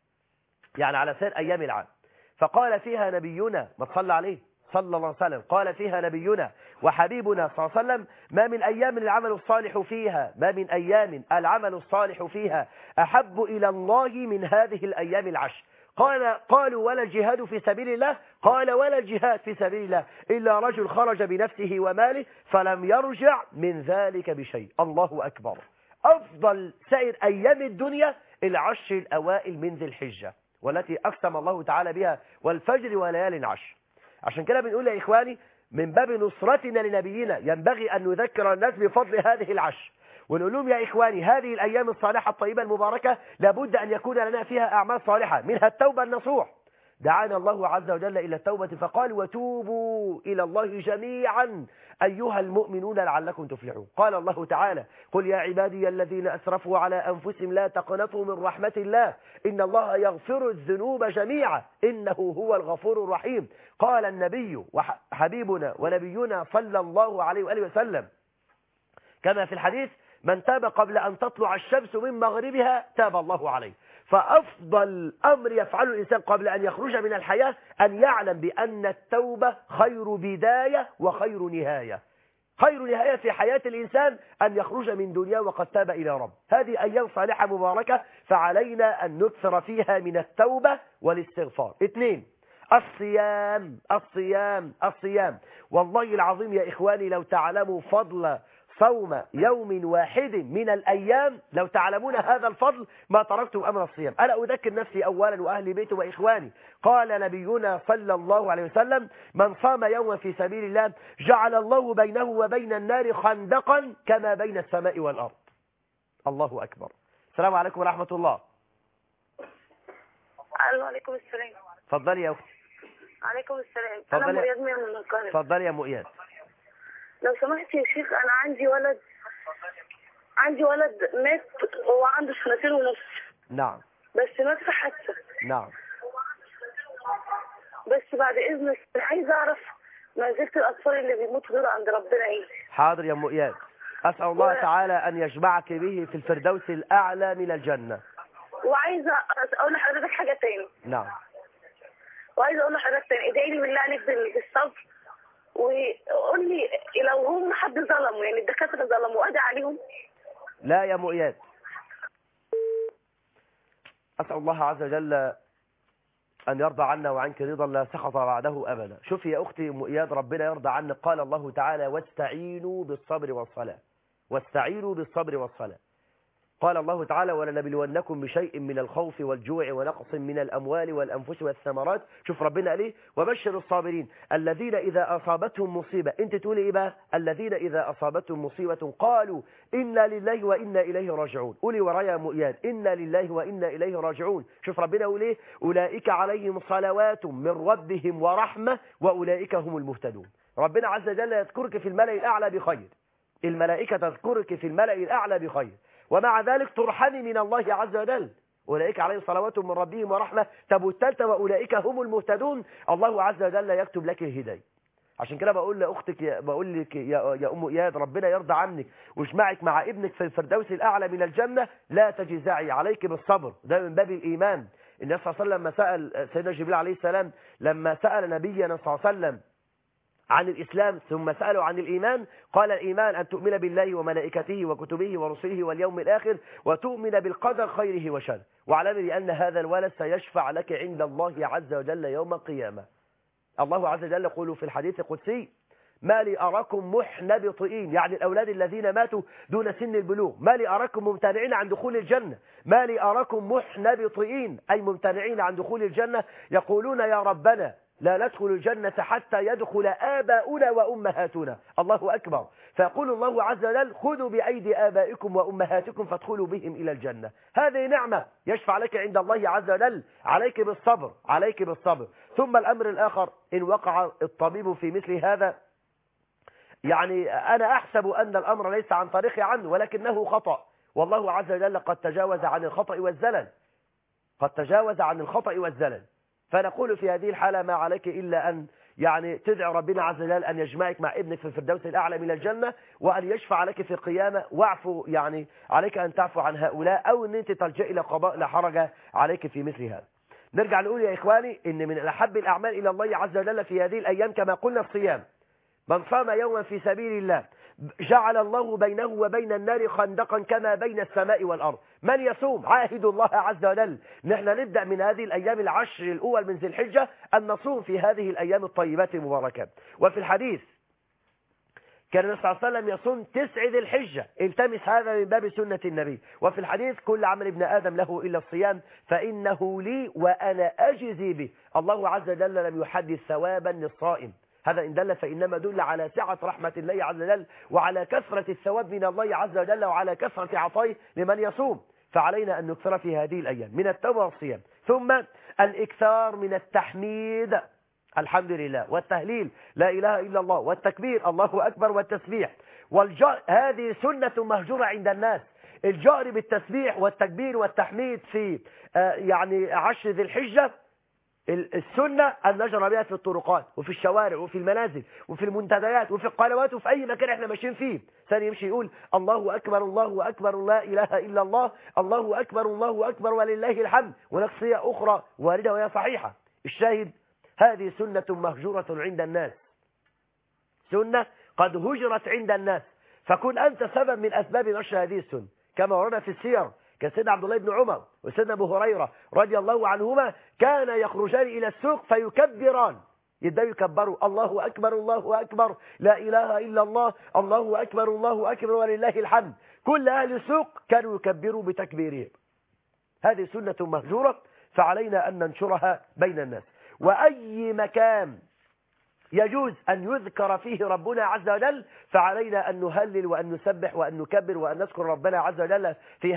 يعني على سائر أيام العام. فقال فيها نبينا ما تصلى عليه صلى الله عليه وسلم، قال فيها نبينا وحبيبنا صلى الله عليه وسلم: ما من أيام العمل الصالح فيها، ما من أيام العمل الصالح فيها أحب إلى الله من هذه الأيام العشر. قالوا ولا الجهاد في سبيل الله؟ قال ولا الجهاد في سبيل الله إلا رجل خرج بنفسه وماله فلم يرجع من ذلك بشيء. الله أكبر. أفضل سائر أيام الدنيا العشر الأوائل من ذي الحجة، والتي أقسم الله تعالى بها: والفجر وليال عشر. عشان كده بنقول يا إخواني من باب نصرتنا لنبينا ينبغي أن نذكر الناس بفضل هذه العشر، ونقول لهم يا إخواني هذه الأيام الصالحة الطيبة المباركة لابد أن يكون لنا فيها أعمال صالحة، منها التوبة النصوح. دعانا الله عز وجل إلى التوبة فقال: وتوبوا إلى الله جميعا أيها المؤمنون لعلكم تفلحون. قال الله تعالى: قل يا عبادي الذين أسرفوا على أنفسهم لا تقنطوا من رحمة الله إن الله يغفر الذنوب جميعا إنه هو الغفور الرحيم. قال النبي وحبيبنا ونبينا صلى الله عليه وآله وسلم كما في الحديث: من تاب قبل أن تطلع الشمس من مغربها تاب الله عليه. فأفضل أمر يفعله الإنسان قبل أن يخرج من الحياة أن يعلم بأن التوبة خير بداية وخير نهاية. خير نهاية في حياة الإنسان أن يخرج من دنيا وقد تاب إلى رب. هذه أيام صالحة مباركة فعلينا أن نكثر فيها من التوبة والاستغفار. 2. الصيام الصيام الصيام. والله العظيم يا إخواني لو تعلموا فضل صوم يوم واحد من الأيام، لو تعلمون هذا الفضل ما تركتم أمر الصيام. أنا أذكر نفسي أولا وأهل بيتي وإخواني. قال نبينا صلى الله عليه وسلم: من صام يوما في سبيل الله جعل الله بينه وبين النار خندقا كما بين السماء والأرض. الله أكبر. السلام عليكم ورحمة الله. وعليكم السلام. تفضلي يا أختي. عليكم السلام. أنا مؤيد من القاهرة. تفضلي يا مؤيد. لو سمحت يا شيخ أنا عندي ولد مات وهو عنده 2 سنين ونص. نعم. بس مات في حادثة. نعم. بس بعد إذنك عايز أعرف منزلة الأطفال اللي بيموتوا دول عند ربنا إيه؟ حاضر يا مؤيد. أسأل الله تعالى أن يجمعك به في الفردوس الأعلى من الجنة. وعايزة أقول لحضرتك حاجة تاني. نعم. وعايزة أقول لحضرتك تاني ادعي لي بالله عليك بالصبر، وقول لي لو هم حد ظلموا يعني الدكاتره ظلموا ادعي عليهم. لا يا مؤيد. أسأل الله عز وجل أن يرضى عنا وعنك رضا لا سخط بعده أبدا. شوفي يا أختي مؤيد ربنا يرضى عنك. قال الله تعالى: واستعينوا بالصبر والصلاة. واستعينوا بالصبر والصلاة. قال الله تعالى: ولنبلونكم بشيء من الخوف والجوع ونقص من الأموال والأنفس والثمرات. شوف ربنا قال ايه: وبشر الصابرين الذين إذا أصابتهم مصيبة. انت تقولي ايه بقى؟ الذين إذا أصابتهم مصيبة قالوا إنا لله وإنا إليه راجعون. قولي ورايا مؤيد: إنا لله وإنا إليه راجعون. شوف ربنا يقول ايه: أولئك عليهم صلوات من ربهم ورحمة وأولئك هم المهتدون. ربنا عز وجل يذكرك في الملأ الأعلى بخير. الملائكة تذكرك في الملأ الأعلى بخير، ومع ذلك ترحمي من الله عز وجل. أولئك عليهم صلوات من ربهم ورحمة. طب والثالثة وأولئك هم المهتدون. الله عز وجل يكتب لك الهداية. عشان كده بقول لأختك بقول لك يا أم إياد ربنا يرضى عنك ويجمعك مع ابنك في الفردوس الأعلى من الجنة. لا تجزعي، عليك بالصبر، ده من باب الإيمان. النبي صلى الله عليه وسلم لما سأل سيدنا جبريل عليه السلام لما سأل نبينا صلى الله عليه وسلم عن الإسلام ثم سألوا عن الإيمان قال: الإيمان أن تؤمن بالله وملائكته وكتبه ورسله واليوم الآخر وتؤمن بالقدر خيره وشره. واعلمي بأن هذا الولد سيشفع لك عند الله عز وجل يوم القيامة. الله عز وجل يقول في الحديث القدسي: ما لي أراكم محنبطين، يعني الأولاد الذين ماتوا دون سن البلوغ، ما لي أراكم ممتنعين عن دخول الجنة. ما لي أراكم محنبطين أي ممتنعين عن دخول الجنة، يقولون يا ربنا لا ندخل الجنة حتى يدخل آباؤنا وأمهاتنا. الله أكبر. فيقول الله عز وجل: خذوا بأيدي آبائكم وأمهاتكم فادخلوا بهم إلى الجنة. هذه نعمة يشفع لك عند الله عز وجل. عليك بالصبر، عليك بالصبر. ثم الأمر الآخر: إن وقع الطبيب في مثل هذا يعني أنا أحسب أن الأمر ليس عن طريقي عنه ولكنه خطأ، والله عز وجل قد تجاوز عن الخطأ والزلل، قد تجاوز عن الخطأ والزلل. فنقول في هذه الحالة ما عليك إلا أن يعني تدعي ربنا عز وجل أن يجمعك مع ابنك في الفردوس الأعلى من الجنة، وأن يشفع لك في القيامة، واعفو يعني عليك أن تعفو عن هؤلاء، أو أن أنت تلجأ إلى قضاء لا حرج عليك في مثل هذا. نرجع نقول يا إخواني إن من أحب الأعمال إلى الله عز وجل في هذه الأيام كما قلنا الصيام. من صام يوما في سبيل الله جعل الله بينه وبين النار خندقا كما بين السماء والأرض. من يصوم عاهد الله عز وجل. نحن نبدأ من هذه الأيام العشر الأول من ذي الحجة أن نصوم في هذه الأيام الطيبات المباركات. وفي الحديث كان النبي صلى الله عليه وسلم يصوم 9 ذي الحجة، التمس هذا من باب سنة النبي. وفي الحديث كل عمل ابن آدم له إلا الصيام فإنه لي وأنا أجزي به. الله عز وجل لم يحدث ثوابا للصائم، هذا إن دل فإنما دل على سعة رحمة الله عز وجل وعلى كثرة الثواب من الله عز وجل وعلى كثرة عطائه لمن يصوم. فعلينا أن نكثر في هذه الأيام من التوبة والصيام، ثم الإكثار من التحميد الحمد لله، والتهليل لا إله إلا الله، والتكبير الله أكبر، والتسبيح والجهر. هذه سنة مهجورة عند الناس، الجهر بالتسبيح والتكبير والتحميد في يعني 10 ذي الحجة. السنة أن نجرى بها في الطرقات وفي الشوارع وفي المنازل وفي المنتديات وفي القنوات وفي أي مكان احنا ماشيين فيه. ثاني يمشي يقول الله أكبر الله أكبر لا إله إلا الله، الله أكبر الله أكبر ولله الحمد، ونقصية أخرى واردة وهي صحيحة. الشاهد هذه سنة مهجورة عند الناس، سنة قد هجرت عند الناس، فكن أنت سبب من أسباب نشر هذه السنة. كما ورد في السير كان سيدنا عبد الله بن عمر وسيدنا أبو هريرة رضي الله عنهما كان يخرجان إلى السوق فيكبران، يبدأوا يكبروا الله أكبر الله أكبر لا إله إلا الله، الله أكبر الله أكبر ولله الحمد. كل أهل السوق كانوا يكبروا بتكبيرهم. هذه سنة مهجورة فعلينا أن ننشرها بين الناس. وأي مكان يجوز أن يذكر فيه ربنا عز وجل فعلينا أن نهلل وأن نسبح وأن نكبر وأن نذكر ربنا عز وجل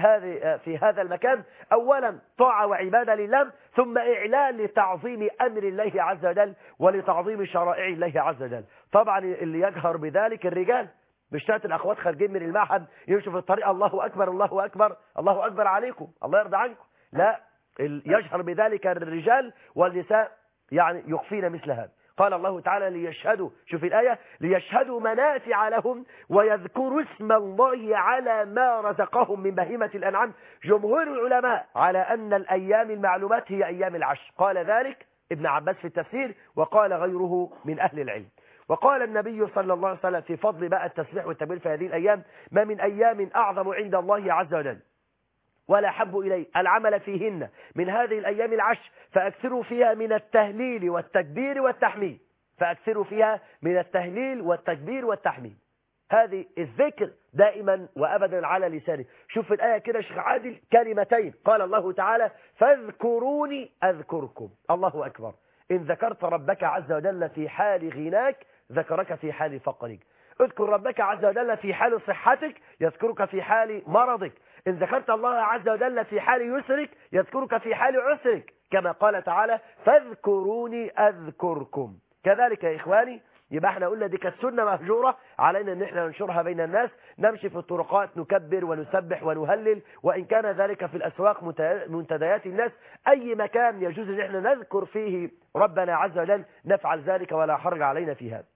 في هذا المكان. أولا طاعة وعبادة لله، ثم إعلان لتعظيم أمر الله عز وجل ولتعظيم شرائع الله عز وجل. طبعا اللي يجهر بذلك الرجال، مش شرط الأخوات خارجين من المعهد يمشوا في الطريق الله أكبر الله أكبر الله أكبر عليكم الله يرضى عنكم، لا، يجهر بذلك الرجال، والنساء يعني يخفين مثل هذا. قال الله تعالى ليشهدوا، شوف الآية، ليشهدوا منافع لهم ويذكروا اسم الله على ما رزقهم من بهيمة الأنعام. جمهور العلماء على أن الأيام المعلومات هي أيام العشر، قال ذلك ابن عباس في التفسير وقال غيره من أهل العلم. وقال النبي صلى الله عليه وسلم في فضل بقى التسبيح والتكبير في هذه الأيام: ما من أيام أعظم عند الله عز وجل ولا حب إليه العمل فيهن من هذه الأيام العشر فأكثروا فيها من التهليل والتكبير والتحميد، فأكثروا فيها من التهليل والتكبير والتحميد. هذه الذكر دائما وأبدا على لسانه. شوف الآية كده شيخ عادل، كلمتين قال الله تعالى: فاذكروني أذكركم. الله أكبر. إن ذكرت ربك عز وجل في حال غناك ذكرك في حال فقرك. اذكر ربك عز وجل في حال صحتك يذكرك في حال مرضك. إن ذكرت الله عز وجل في حال يسرك يذكرك في حال عسرك، كما قال تعالى: فاذكروني أذكركم. كذلك يا إخواني، يبقى احنا قلنا دي كانت سنة مهجورة علينا ان احنا ننشرها بين الناس، نمشي في الطرقات نكبر ونسبح ونهلل، وإن كان ذلك في الأسواق منتديات الناس، أي مكان يجوز ان احنا نذكر فيه ربنا عز وجل نفعل ذلك ولا حرج علينا في هذا.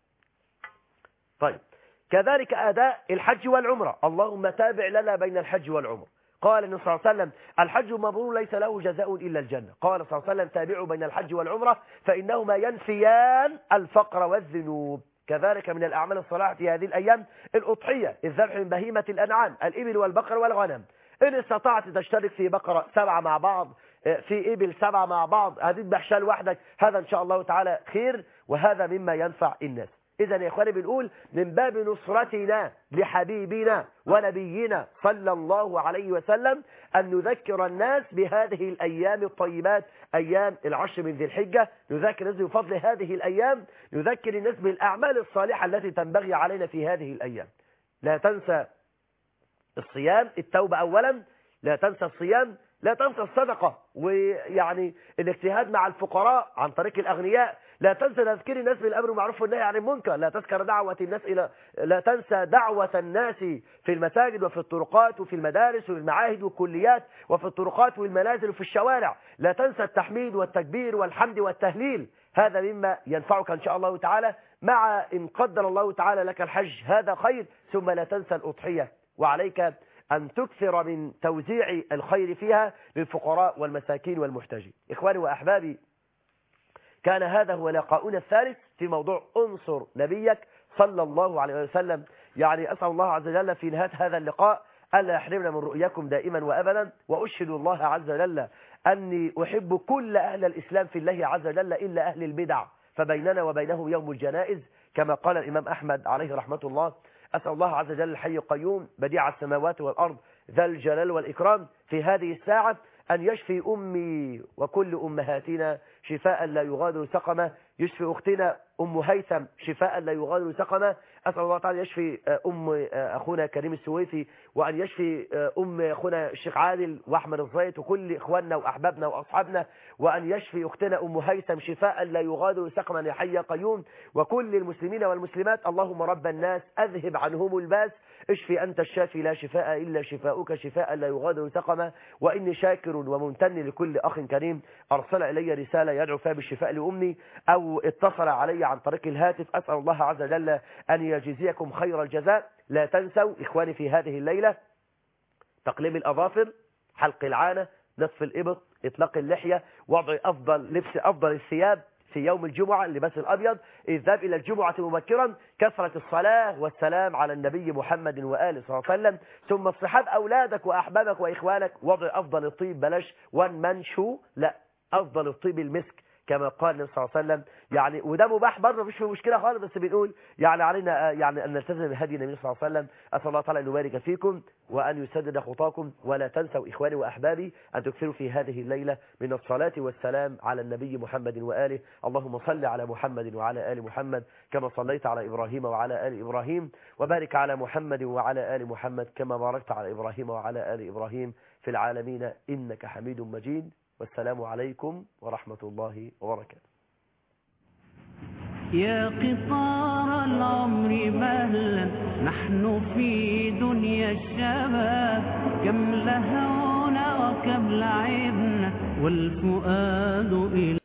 طيب، كذلك أداء الحج والعمرة، اللهم تابع لنا بين الحج والعمرة. قال النبي صلى الله عليه وسلم: الحج مبرور ليس له جزاء إلا الجنة. قال صلى الله عليه وسلم: تابعوا بين الحج والعمرة فإنهما ينفيان الفقر والذنوب. كذلك من الأعمال الصالحة في هذه الأيام الأضحية، الذبح من بهيمة الأنعام، الإبل والبقر والغنم. إن استطعت تشترك في بقرة 7 مع بعض، في إبل 7 مع بعض، هتذبح شاة لوحدك، هذا إن شاء الله تعالى خير، وهذا مما ينفع الناس. إذا يا إخواني بنقول من باب نصرتنا لحبيبنا ونبينا صلى الله عليه وسلم أن نذكر الناس بهذه الأيام الطيبات، أيام العشر من ذي الحجة، نذكر الناس بفضل هذه الأيام، نذكر الناس بالأعمال الصالحة التي تنبغي علينا في هذه الأيام. لا تنسى الصيام، التوبة أولا، لا تنسى الصيام، لا تنسى الصدقة، ويعني الاجتهاد مع الفقراء عن طريق الأغنياء، لا تنسى تذكير الناس بالأمر والمعروف والنهي عن المنكر، لا تنسى دعوة الناس في المساجد وفي الطرقات وفي المدارس والمعاهد والكليات وفي الطرقات والمنازل وفي الشوارع، لا تنسى التحميد والتكبير والحمد والتهليل، هذا مما ينفعك إن شاء الله تعالى، مع إن قدر الله تعالى لك الحج هذا خير. ثم لا تنسى الأضحية، وعليك أن تكثر من توزيع الخير فيها للفقراء والمساكين والمحتاجين. إخواني وأحبابي، كان هذا هو لقاؤنا الثالث في موضوع انصر نبيك صلى الله عليه وسلم. يعني أسأل الله عز وجل في نهاية هذا اللقاء ألا يحرمنا من رؤياكم دائما وأبدا، وأشهد الله عز وجل أني أحب كل أهل الإسلام في الله عز وجل إلا أهل البدع، فبيننا وبينهم يوم الجنائز كما قال الإمام أحمد عليه رحمة الله. أسأل الله عز وجل الحي القيوم بديع السماوات والأرض ذا الجلال والإكرام في هذه الساعة أن يشفي أمي وكل أمهاتنا شفاء لا يغادر سقما، يشفي أختنا أم هيثم شفاء لا يغادر سقما. أسأل الله تعالى يشفي أخونا كريم السويفي، وأن يشفي أخونا الشيخ عادل وأحمد الزيت وكل إخواننا وأحبابنا وأصحابنا، وأن يشفي أختنا أم هيثم شفاء لا يغادر سقما يا حي قيوم، وكل المسلمين والمسلمات. اللهم رب الناس أذهب عنهم الباس، اشفي أنت الشافي لا شفاء إلا شفاؤك شفاء لا يغادر سقما. وإني شاكر وممتن لكل أخ كريم أرسل إلي رسالة يدعو فيها بالشفاء لأمي أو اتصل علي عن طريق الهاتف. أسأل الله عز وجل أن يجزيكم خير الجزاء. لا تنسوا إخواني في هذه الليلة تقليم الأظافر، حلق العانة، نصف الإبط، إطلاق اللحية، وضع لبس أفضل الثياب في يوم الجمعة، اللباس الأبيض، الذهاب إلى الجمعة مبكرا، كثرة الصلاة والسلام على النبي محمد وآله صلى الله عليه وسلم، ثم اصطحاب أولادك وأحبابك وإخوانك، وضع أفضل الطيب، بلاش منشو، لا، أفضل الطيب المسك كما قال النبي صلى الله عليه وسلم. يعني وده مباح برضه، مفيش مشكله خالص، بس بنقول يعني علينا يعني ان نلتزم بهدي النبي صلى الله عليه وسلم. اسال الله تعالى ان يبارك فيكم وان يسدد خطاكم. ولا تنسوا اخواني واحبابي ان تكثروا في هذه الليله من الصلاه والسلام على النبي محمد واله. اللهم صل على محمد وعلى ال محمد كما صليت على ابراهيم وعلى ال ابراهيم، وبارك على محمد وعلى ال محمد كما باركت على ابراهيم وعلى ال ابراهيم في العالمين انك حميد مجيد. والسلام عليكم ورحمة الله وبركاته. يا قطار العمر مهلا نحن في دنيا الشباب، كم لهونا وكم لعبنا والفؤاد إلى